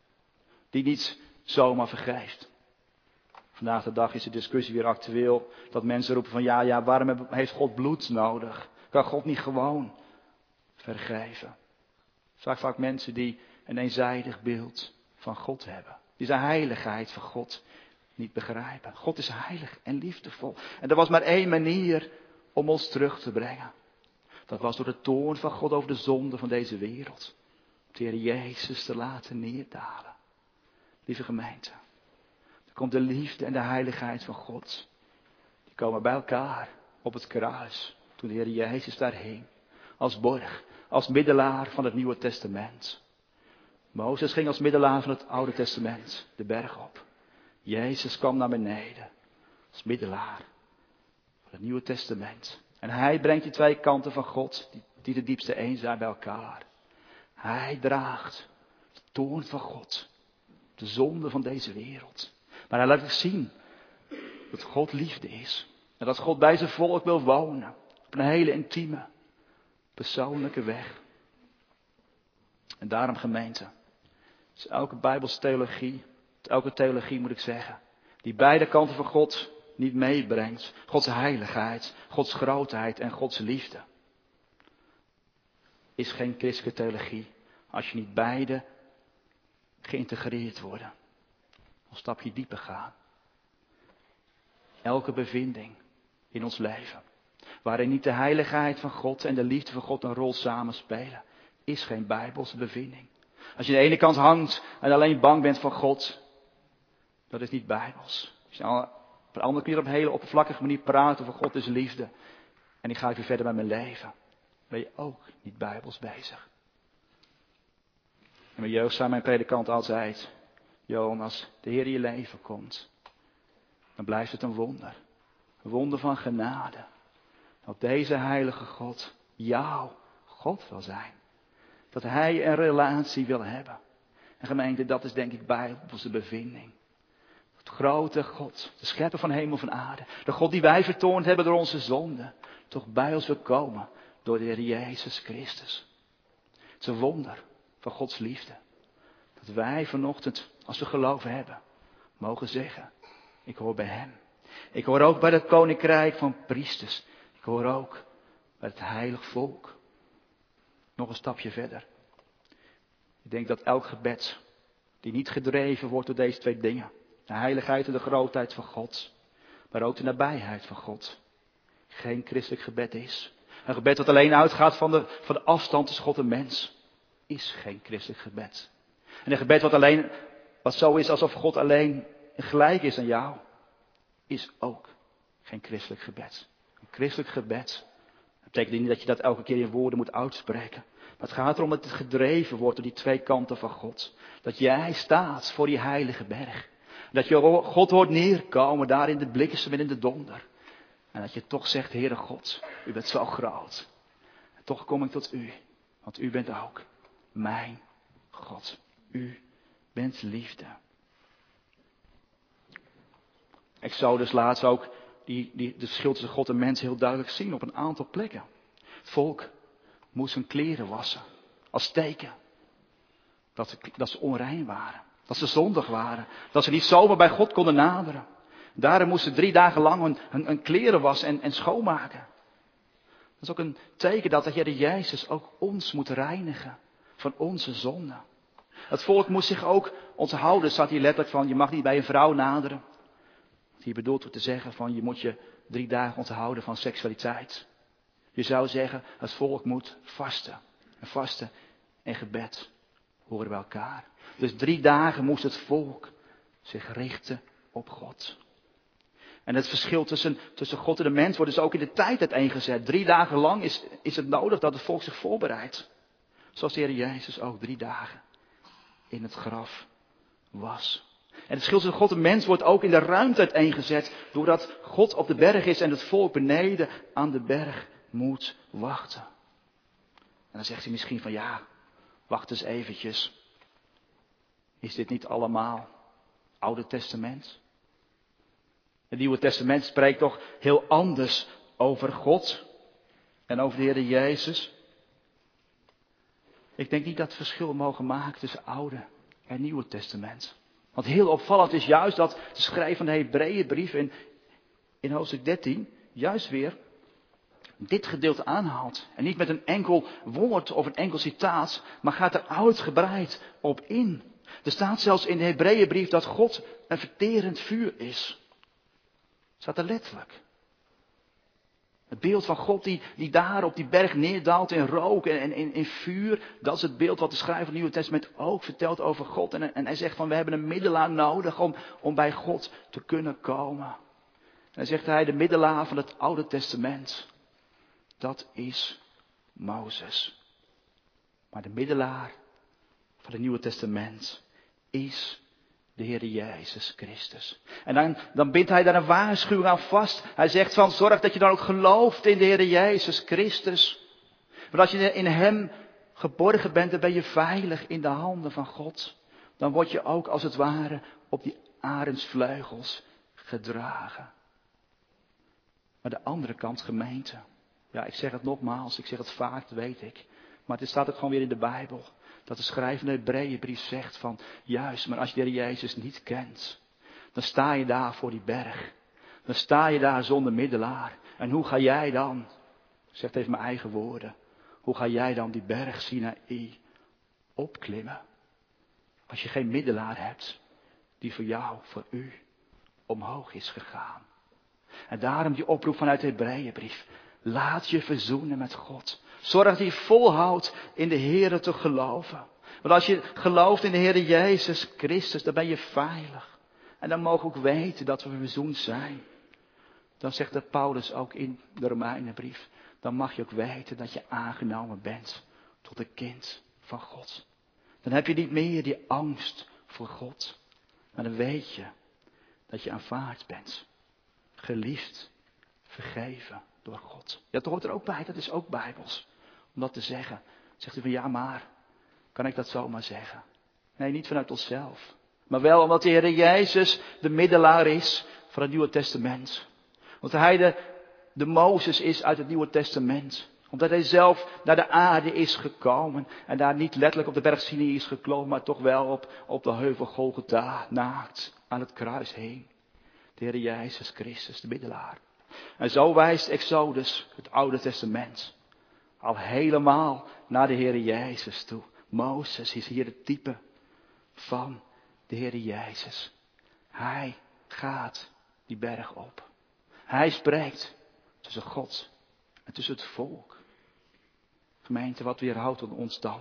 die niet zomaar vergeeft. Vandaag de dag is de discussie weer actueel, dat mensen roepen van ja, ja, waarom heeft God bloed nodig? Kan God niet gewoon vergeven? Vaak vaak mensen die een eenzijdig beeld van God hebben. Die zijn heiligheid van God niet begrijpen. God is heilig en liefdevol. En er was maar één manier om ons terug te brengen. Dat was door de toorn van God over de zonde van deze wereld. De Heer Jezus te laten neerdalen. Lieve gemeente. Er komt de liefde en de heiligheid van God. Die komen bij elkaar op het kruis. Toen de Heer Jezus daar hing. Als borg. Als middelaar van het Nieuwe Testament. Mozes ging als middelaar van het Oude Testament de berg op. Jezus kwam naar beneden. Als middelaar van het Nieuwe Testament. En Hij brengt die twee kanten van God, die, die de diepste één zijn, bij elkaar. Hij draagt de toorn van God. De zonde van deze wereld. Maar Hij laat ook zien dat God liefde is. En dat God bij zijn volk wil wonen. Op een hele intieme, persoonlijke weg. En daarom, gemeente, is elke Bijbelse theologie, elke theologie moet ik zeggen, die beide kanten van God niet meebrengt. Gods heiligheid, Gods grootheid en Gods liefde. Is geen christelijke theologie als je niet beide geïntegreerd worden. Een stapje dieper gaan. Elke bevinding in ons leven, waarin niet de heiligheid van God en de liefde van God een rol samenspelen, is geen Bijbelse bevinding. Als je aan de ene kant hangt en alleen bang bent voor God, dat is niet Bijbels. Als je op een andere keer op een hele oppervlakkige manier praat over God is liefde, en ik ga even verder met mijn leven, ben je ook niet Bijbels bezig. In mijn jeugd zei mijn predikant altijd, Johan, als de Heer in je leven komt, dan blijft het een wonder. Een wonder van genade. Dat deze heilige God jouw God wil zijn. Dat Hij een relatie wil hebben. En gemeente, dat is denk ik Bijbelse bevinding. Het grote God, de schepper van hemel en aarde. De God die wij vertoond hebben door onze zonden. Toch bij ons wil komen door de Heer Jezus Christus. Het is een wonder van Gods liefde. Dat wij vanochtend, als we geloof hebben, mogen zeggen, ik hoor bij Hem. Ik hoor ook bij het koninkrijk van priesters. Ik hoor ook bij het heilig volk. Nog een stapje verder. Ik denk dat elk gebed die niet gedreven wordt door deze twee dingen. De heiligheid en de grootheid van God. Maar ook de nabijheid van God. Geen christelijk gebed is. Een gebed dat alleen uitgaat van de, van de afstand tussen God en mens. Is geen christelijk gebed. En een gebed wat alleen, wat zo is alsof God alleen gelijk is aan jou. Is ook geen christelijk gebed. Een christelijk gebed. Dat betekent niet dat je dat elke keer in woorden moet uitspreken. Maar het gaat erom dat het gedreven wordt door die twee kanten van God. Dat jij staat voor die heilige berg. Dat je God hoort neerkomen daar in de bliksem en in de donder. En dat je toch zegt, Heere God, u bent zo groot. En toch kom ik tot u. Want u bent ook mijn God. U bent liefde. Exodus laat ook die, die, de verschil tussen God en mens heel duidelijk zien op een aantal plekken. Het volk moest hun kleren wassen. Als teken. Dat ze, dat ze onrein waren. Dat ze zondig waren. Dat ze niet zomaar bij God konden naderen. Daarom moesten ze drie dagen lang hun, hun, hun kleren wassen en, en schoonmaken. Dat is ook een teken dat de Heer Jezus ook ons moet reinigen. Van onze zonden. Het volk moest zich ook onthouden. Staat hier letterlijk van, je mag niet bij een vrouw naderen. Hier bedoeld wordt te zeggen van, je moet je drie dagen onthouden van seksualiteit. Je zou zeggen, het volk moet vasten. En vasten en gebed horen bij elkaar. Dus drie dagen moest het volk zich richten op God. En het verschil tussen, tussen God en de mens wordt dus ook in de tijd uiteengezet. Drie dagen lang is, is het nodig dat het volk zich voorbereidt. Zoals de Heer Jezus ook drie dagen in het graf was. En het verschil tussen God en mens wordt ook in de ruimte uiteengezet. Doordat God op de berg is en het volk beneden aan de berg moet wachten. En dan zegt hij misschien van ja, wacht eens eventjes. Is dit niet allemaal Oude Testament? Het Nieuwe Testament spreekt toch heel anders over God en over de Heer Jezus. Ik denk niet dat we verschil mogen maken tussen Oude en Nieuwe Testament. Want heel opvallend is juist dat de schrijver van de Hebreeënbrief in, in hoofdstuk dertien juist weer dit gedeelte aanhaalt. En niet met een enkel woord of een enkel citaat, maar gaat er uitgebreid op in. Er staat zelfs in de Hebreeënbrief dat God een verterend vuur is. Staat er letterlijk. Het beeld van God die, die daar op die berg neerdaalt in rook en, en in, in vuur. Dat is het beeld wat de schrijver van het Nieuwe Testament ook vertelt over God. En, en hij zegt van we hebben een middelaar nodig om, om bij God te kunnen komen. En dan zegt hij de middelaar van het Oude Testament. Dat is Mozes. Maar de middelaar van het Nieuwe Testament is de Heer Jezus Christus. En dan, dan bindt hij daar een waarschuwing aan vast. Hij zegt van zorg dat je dan ook gelooft in de Heer Jezus Christus. Want als je in Hem geborgen bent, dan ben je veilig in de handen van God. Dan word je ook als het ware op die arendsvleugels gedragen. Maar de andere kant, gemeente. Ja, ik zeg het nogmaals, ik zeg het vaak, dat weet ik. Maar het staat ook gewoon weer in de Bijbel. Dat de schrijver van de Hebreeënbrief zegt van, juist, maar als je de Heer Jezus niet kent, dan sta je daar voor die berg. Dan sta je daar zonder middelaar. En hoe ga jij dan, ik zeg het even mijn eigen woorden, hoe ga jij dan die berg Sinaï opklimmen? Als je geen middelaar hebt, die voor jou, voor u, omhoog is gegaan. En daarom die oproep vanuit de Hebreeënbrief. Laat je verzoenen met God. Zorg dat je volhoudt in de Heere te geloven. Want als je gelooft in de Heere Jezus Christus, dan ben je veilig. En dan mogen we ook weten dat we verzoend zijn. Dan zegt de Paulus ook in de Romeinenbrief. Dan mag je ook weten dat je aangenomen bent tot een kind van God. Dan heb je niet meer die angst voor God. Maar dan weet je dat je aanvaard bent. Geliefd, vergeven door God. Ja, dat hoort er ook bij, dat is ook bijbels. Om dat te zeggen. Zegt u van ja maar, kan ik dat zomaar zeggen? Nee, niet vanuit onszelf. Maar wel omdat de Heer Jezus de middelaar is van het Nieuwe Testament. Want hij de, de Mozes is uit het Nieuwe Testament. Omdat hij zelf naar de aarde is gekomen. En daar niet letterlijk op de berg Sinai is geklommen. Maar toch wel op, op de heuvel Golgotha naakt aan het kruis heen. De Heer Jezus Christus, de middelaar. En zo wijst Exodus, het Oude Testament, al helemaal naar de Heer Jezus toe. Mozes is hier het type van de Heer Jezus. Hij gaat die berg op. Hij spreekt tussen God en tussen het volk. Gemeente, wat weerhoudt ons dan?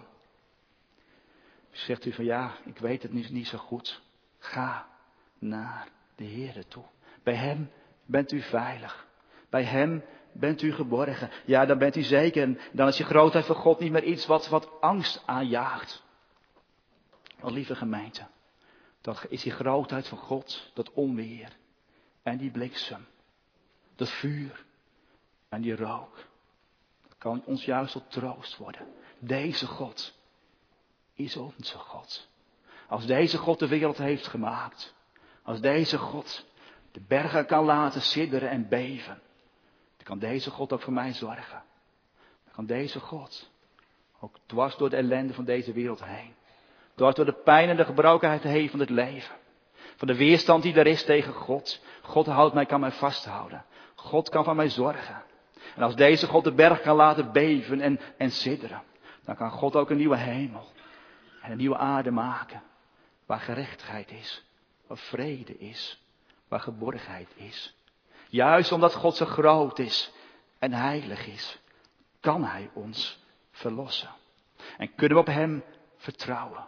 Zegt u van ja, ik weet het niet, niet zo goed. Ga naar de Heer toe. Bij Hem bent u veilig. Bij Hem bent u geborgen. Ja, dan bent u zeker. En dan is die grootheid van God niet meer iets wat, wat angst aanjaagt. Want lieve gemeente, dan is die grootheid van God, dat onweer en die bliksem, dat vuur en die rook, dat kan ons juist tot troost worden. Deze God is onze God. Als deze God de wereld heeft gemaakt, als deze God de bergen kan laten sidderen en beven, dan kan deze God ook voor mij zorgen. Dan kan deze God ook dwars door de ellende van deze wereld heen, dwars door de pijn en de gebrokenheid heen van het leven, van de weerstand die er is tegen God. God houdt mij, kan mij vasthouden. God kan van mij zorgen. En als deze God de berg kan laten beven en, en sidderen, dan kan God ook een nieuwe hemel en een nieuwe aarde maken. Waar gerechtigheid is, waar vrede is, waar geborgenheid is. Juist omdat God zo groot is en heilig is, kan Hij ons verlossen. En kunnen we op Hem vertrouwen.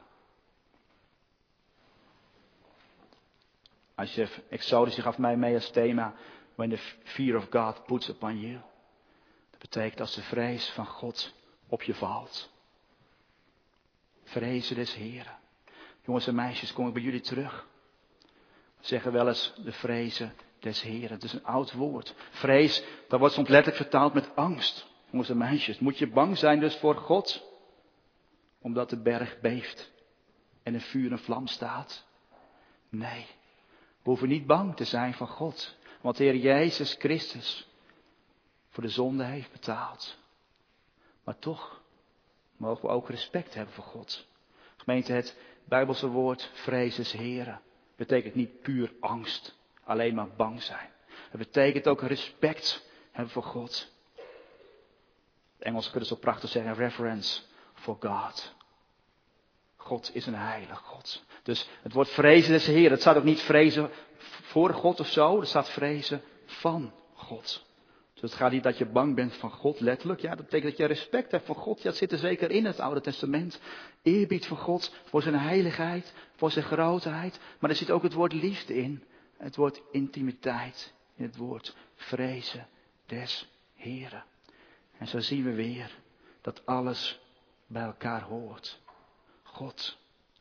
Als je Exodus, je gaf mij mee als thema, when the fear of God puts upon you. Dat betekent als de vrees van God op je valt. Vrezen des Heren. Jongens en meisjes, kom ik bij jullie terug. We zeggen wel eens de vrezen des Heren. Het is een oud woord. Vrees, dat wordt soms letterlijk vertaald met angst. Jongens en meisjes, moet je bang zijn dus voor God? Omdat de berg beeft en een vuur en vlam staat? Nee, we hoeven niet bang te zijn van God. Want de Heer Jezus Christus voor de zonde heeft betaald. Maar toch mogen we ook respect hebben voor God. Gemeente, het Bijbelse woord vrees des Heren betekent niet puur angst, alleen maar bang zijn. Het betekent ook respect hebben voor God. De Engels kunnen zo prachtig zeggen, reverence for God. God is een heilig God. Dus het woord vrezen des Heren, het staat ook niet vrezen voor God of zo, het staat vrezen van God. Dus het gaat niet dat je bang bent van God, letterlijk. Ja, dat betekent dat je respect hebt voor God. Ja, dat zit er zeker in het Oude Testament. Eerbied voor God, voor zijn heiligheid, voor zijn grootheid. Maar er zit ook het woord liefde in. Het woord intimiteit. In het woord vrezen des Heren. En zo zien we weer dat alles bij elkaar hoort. God,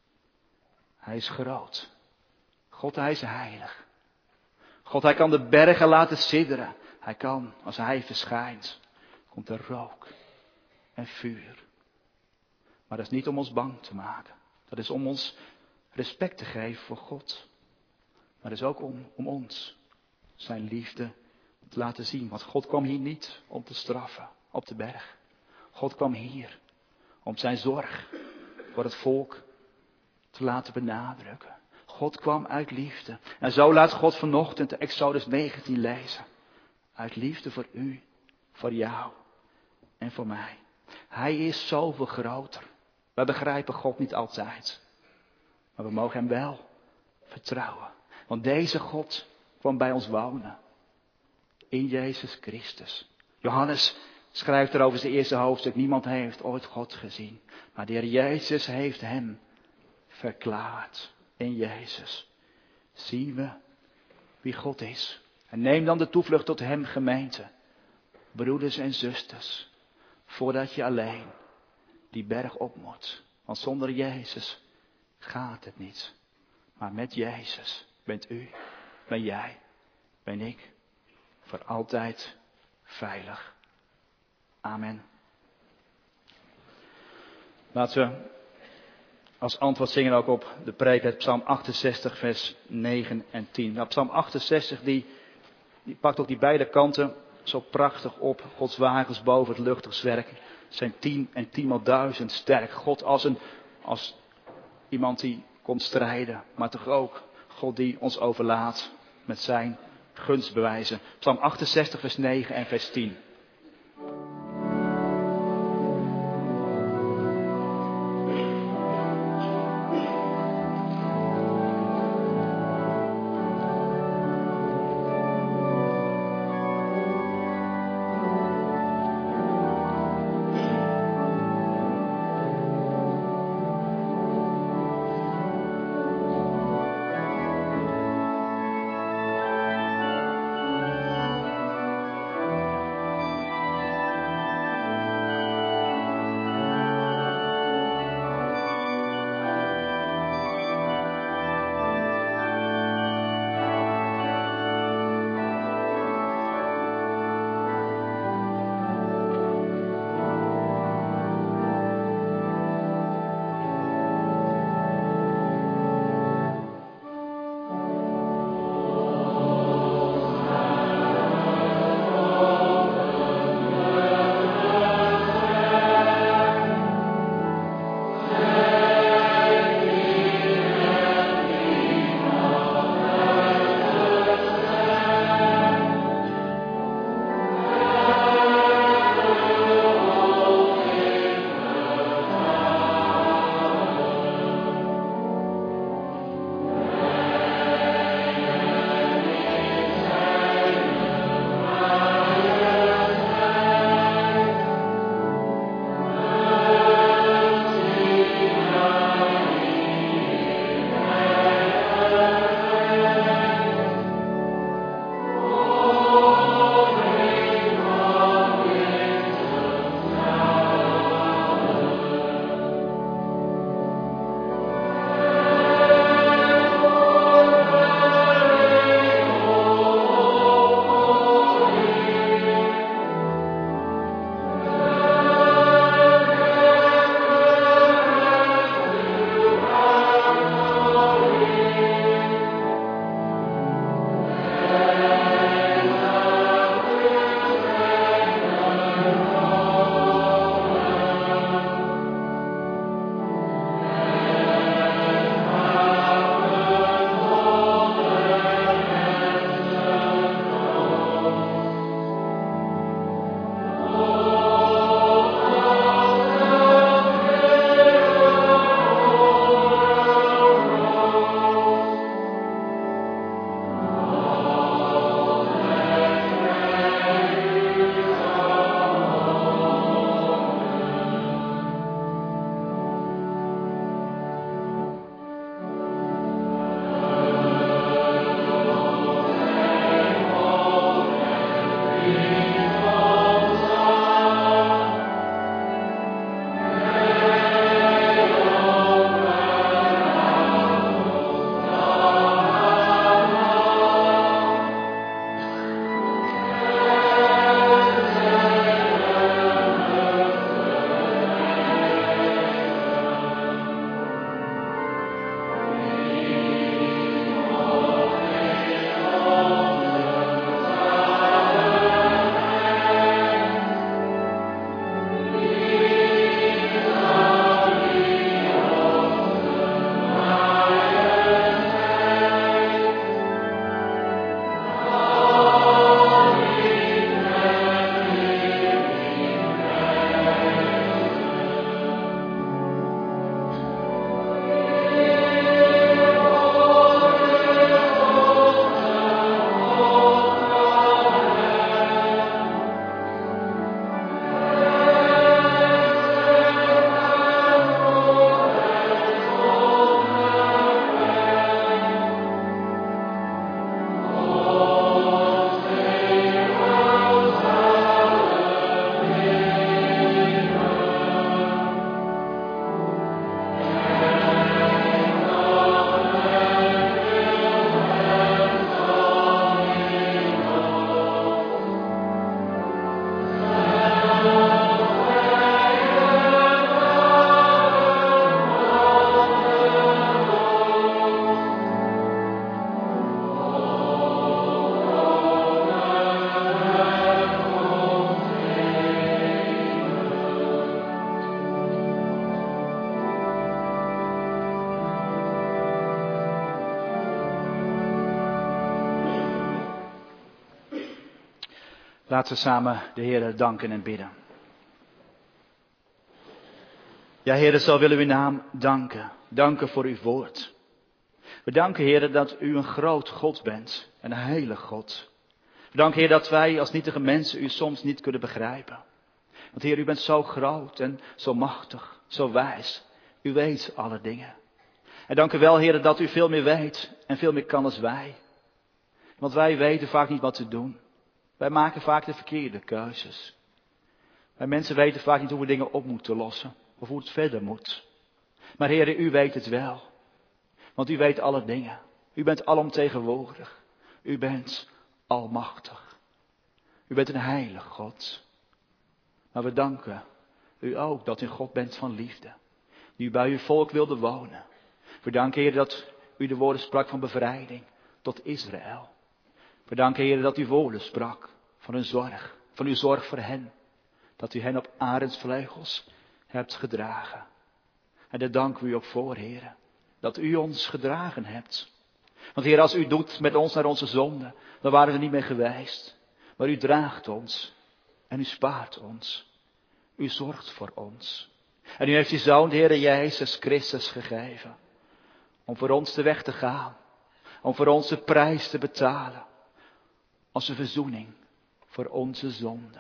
Hij is groot. God, Hij is heilig. God, Hij kan de bergen laten sidderen. Hij kan, als Hij verschijnt, komt er rook en vuur. Maar dat is niet om ons bang te maken. Dat is om ons respect te geven voor God. Maar dat is ook om, om ons zijn liefde te laten zien. Want God kwam hier niet om te straffen op de berg. God kwam hier om zijn zorg voor het volk te laten benadrukken. God kwam uit liefde. En zo laat God vanochtend de Exodus negentien lezen. Uit liefde voor u, voor jou en voor mij. Hij is zoveel groter. Wij begrijpen God niet altijd. Maar we mogen Hem wel vertrouwen. Want deze God kwam bij ons wonen. In Jezus Christus. Johannes schrijft erover zijn eerste hoofdstuk. Niemand heeft ooit God gezien. Maar de Heer Jezus heeft Hem verklaard. In Jezus zien we wie God is. En neem dan de toevlucht tot Hem, gemeente. Broeders en zusters. Voordat je alleen die berg op moet. Want zonder Jezus gaat het niet. Maar met Jezus bent u, ben jij, ben ik voor altijd veilig. Amen. Laten we als antwoord zingen ook op de preek uit Psalm achtenzestig, vers negen en tien. Nou, Psalm achtenzestig, die, die pakt ook die beide kanten zo prachtig op. Gods wagens boven het luchtig zwerk zijn tien en tienmaal duizend sterk. God als, een, als iemand die komt strijden, maar toch ook God die ons overlaat met zijn gunstbewijzen. Psalm achtenzestig, vers negen en vers tien. Laten we samen de Heer danken en bidden. Ja, Heer, zo willen we uw naam danken. Danken voor uw woord. We danken, Heer, dat u een groot God bent. Een heilig God. We danken, Heer, dat wij als nietige mensen u soms niet kunnen begrijpen. Want Heer, u bent zo groot en zo machtig, zo wijs. U weet alle dingen. En dank u wel, Heer, dat u veel meer weet en veel meer kan als wij. Want wij weten vaak niet wat te doen. Wij maken vaak de verkeerde keuzes. Wij mensen weten vaak niet hoe we dingen op moeten lossen. Of hoe het verder moet. Maar Heer, u weet het wel. Want u weet alle dingen. U bent alomtegenwoordig. U bent almachtig. U bent een heilig God. Maar we danken u ook dat u God bent van liefde. Die u bij uw volk wilde wonen. We danken, Heer, dat u de woorden sprak van bevrijding tot Israël. We danken, Heer, dat u woorden sprak van hun zorg. Van uw zorg voor hen. Dat u hen op arendsvleugels hebt gedragen. En daar danken we u ook voor, Heer. Dat u ons gedragen hebt. Want Heer, als u doet met ons naar onze zonde, dan waren we niet meer geweest. Maar u draagt ons. En u spaart ons. U zorgt voor ons. En u heeft uw Zoon, de Heer Jezus Christus, gegeven. Om voor ons de weg te gaan. Om voor ons de prijs te betalen. Als een verzoening voor onze zonde.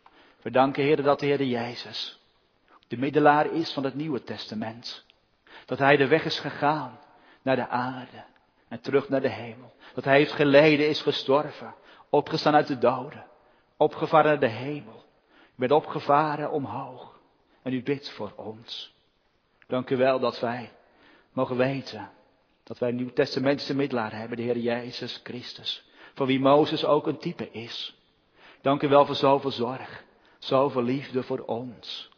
We danken, Heer, dat de Heer Jezus de middelaar is van het Nieuwe Testament. Dat hij de weg is gegaan naar de aarde en terug naar de hemel. Dat hij heeft geleden, is gestorven, opgestaan uit de doden, opgevaren naar de hemel. U bent opgevaren omhoog en u bidt voor ons. Dank u wel dat wij mogen weten dat wij een Nieuw-Testamentische middelaar hebben, de Heer Jezus Christus. Van wie Mozes ook een type is. Dank u wel voor zoveel zorg, zoveel liefde voor ons.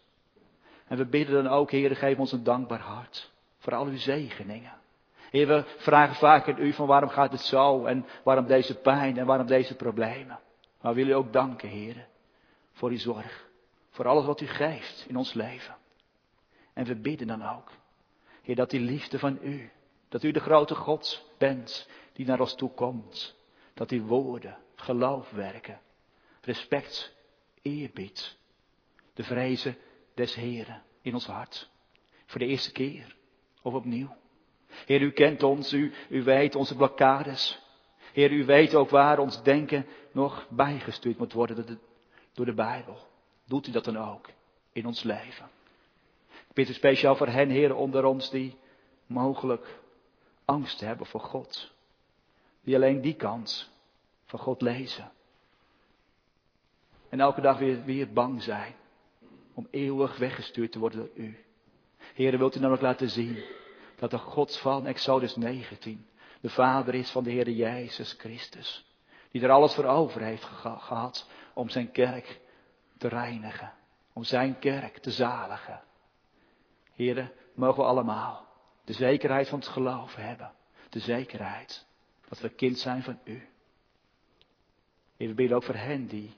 En we bidden dan ook, Heer, geef ons een dankbaar hart voor al uw zegeningen. Heer, we vragen vaak aan u van waarom gaat het zo en waarom deze pijn en waarom deze problemen. Maar we willen u ook danken, Heer, voor uw zorg. Voor alles wat u geeft in ons leven. En we bidden dan ook, Heer, dat die liefde van u, dat u de grote God bent die naar ons toe komt. Dat die woorden, geloof werken, respect, eerbied, de vrezen des Heren in ons hart. Voor de eerste keer of opnieuw. Heer, u kent ons, u, u weet onze blokkades. Heer, u weet ook waar ons denken nog bijgestuurd moet worden door de, door de Bijbel. Doet u dat dan ook in ons leven. Ik bid u speciaal voor hen, Heer, onder ons die mogelijk angst hebben voor God. Die alleen die kant van God lezen. En elke dag weer, weer bang zijn. Om eeuwig weggestuurd te worden door u. Heer, wilt u namelijk laten zien. Dat de God van Exodus negentien. De Vader is van de Heer Jezus Christus. Die er alles voor over heeft ge- gehad. Om zijn kerk te reinigen. Om zijn kerk te zaligen. Heer, mogen we allemaal de zekerheid van het geloof hebben. De zekerheid dat we kind zijn van u. Heer, we bidden ook voor hen die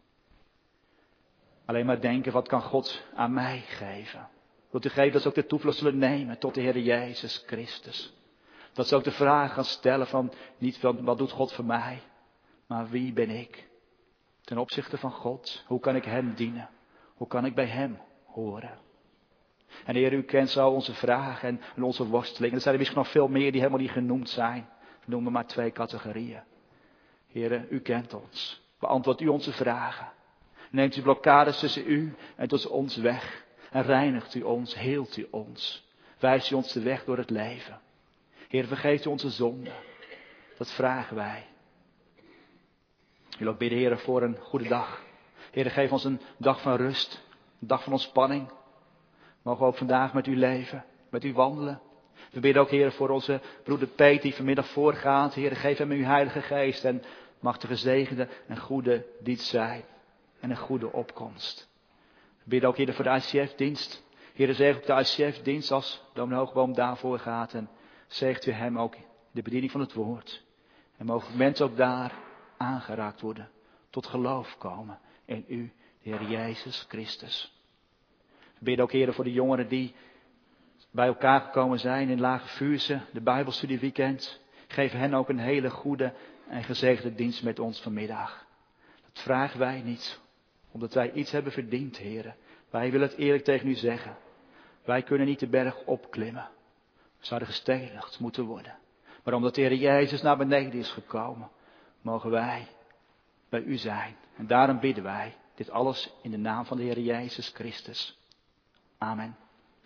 alleen maar denken, wat kan God aan mij geven? Wilt u geven dat ze ook de toevlucht zullen nemen tot de Heer Jezus Christus. Dat ze ook de vraag gaan stellen van, niet van wat doet God voor mij, maar wie ben ik? Ten opzichte van God, hoe kan ik hem dienen? Hoe kan ik bij hem horen? En Heer, u kent zo onze vragen en, en onze worstelingen. Er zijn er misschien nog veel meer die helemaal niet genoemd zijn. We noemen maar twee categorieën. Heer, u kent ons. Beantwoordt u onze vragen. Neemt u blokkades tussen u en tussen ons weg. En reinigt u ons, heelt u ons. Wijst u ons de weg door het leven. Heer, vergeeft u onze zonden. Dat vragen wij. Ik wil ook bidden, Heer, voor een goede dag. Heer, geef ons een dag van rust. Een dag van ontspanning. Mogen we ook vandaag met u leven. Met u wandelen. We bidden ook, Heer, voor onze broeder Peet die vanmiddag voorgaat. Heer, geef hem uw Heilige Geest. En mag de gezegende en goede dienst zijn. En een goede opkomst. We bidden ook, Heer, voor de I C F-dienst. Heer, zeg ook de I C F-dienst als Dominee Hoogboom daarvoor gaat. En zegt u hem ook de bediening van het woord. En mogen mensen ook daar aangeraakt worden. Tot geloof komen in u, de Heer Jezus Christus. We bidden ook, Heer, voor de jongeren die bij elkaar gekomen zijn in Lage Vuursche, de Bijbelstudieweekend. Geef hen ook een hele goede en gezegende dienst met ons vanmiddag. Dat Dat vragen wij niet, omdat wij iets hebben verdiend, Heere. Wij willen het eerlijk tegen u zeggen. Wij kunnen niet de berg opklimmen. We zouden gestenigd moeten worden. Maar omdat de Heer Jezus naar beneden is gekomen, mogen wij bij u zijn. En daarom bidden wij dit alles in de naam van de Heer Jezus Christus. Amen.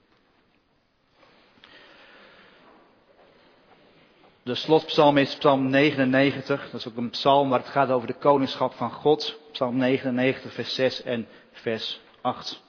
De slotpsalm is psalm negenennegentig. Dat is ook een psalm waar het gaat over de koningschap van God. Psalm negenennegentig vers zes en vers acht.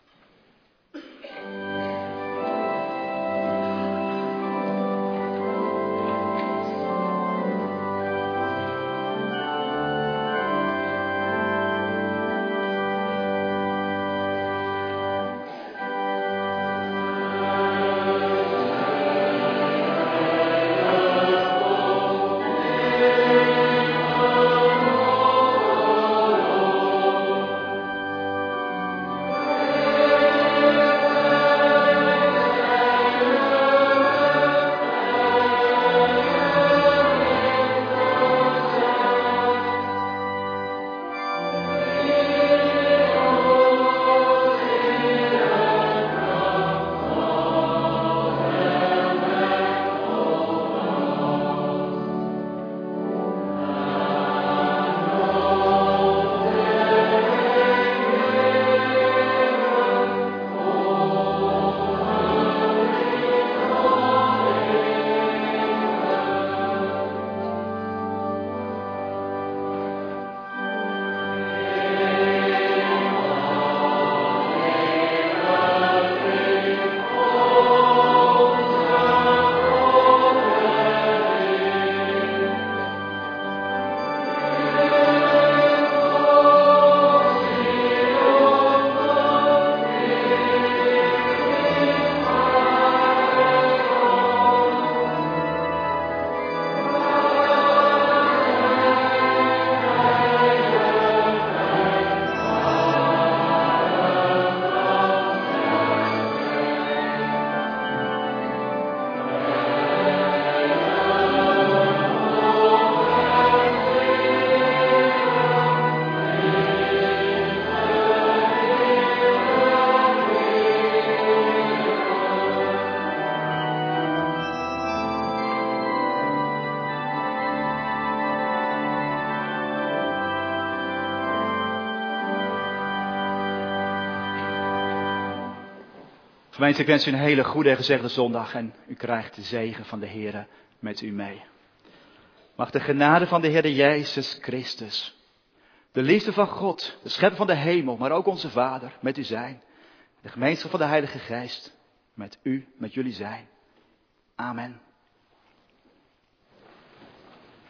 Gemeente, ik wens u een hele goede en gezegende zondag en u krijgt de zegen van de Heere met u mee. Mag de genade van de Heer Jezus Christus, de liefde van God, de schepper van de hemel, maar ook onze Vader, met u zijn. De gemeenschap van de Heilige Geest, met u, met jullie zijn. Amen.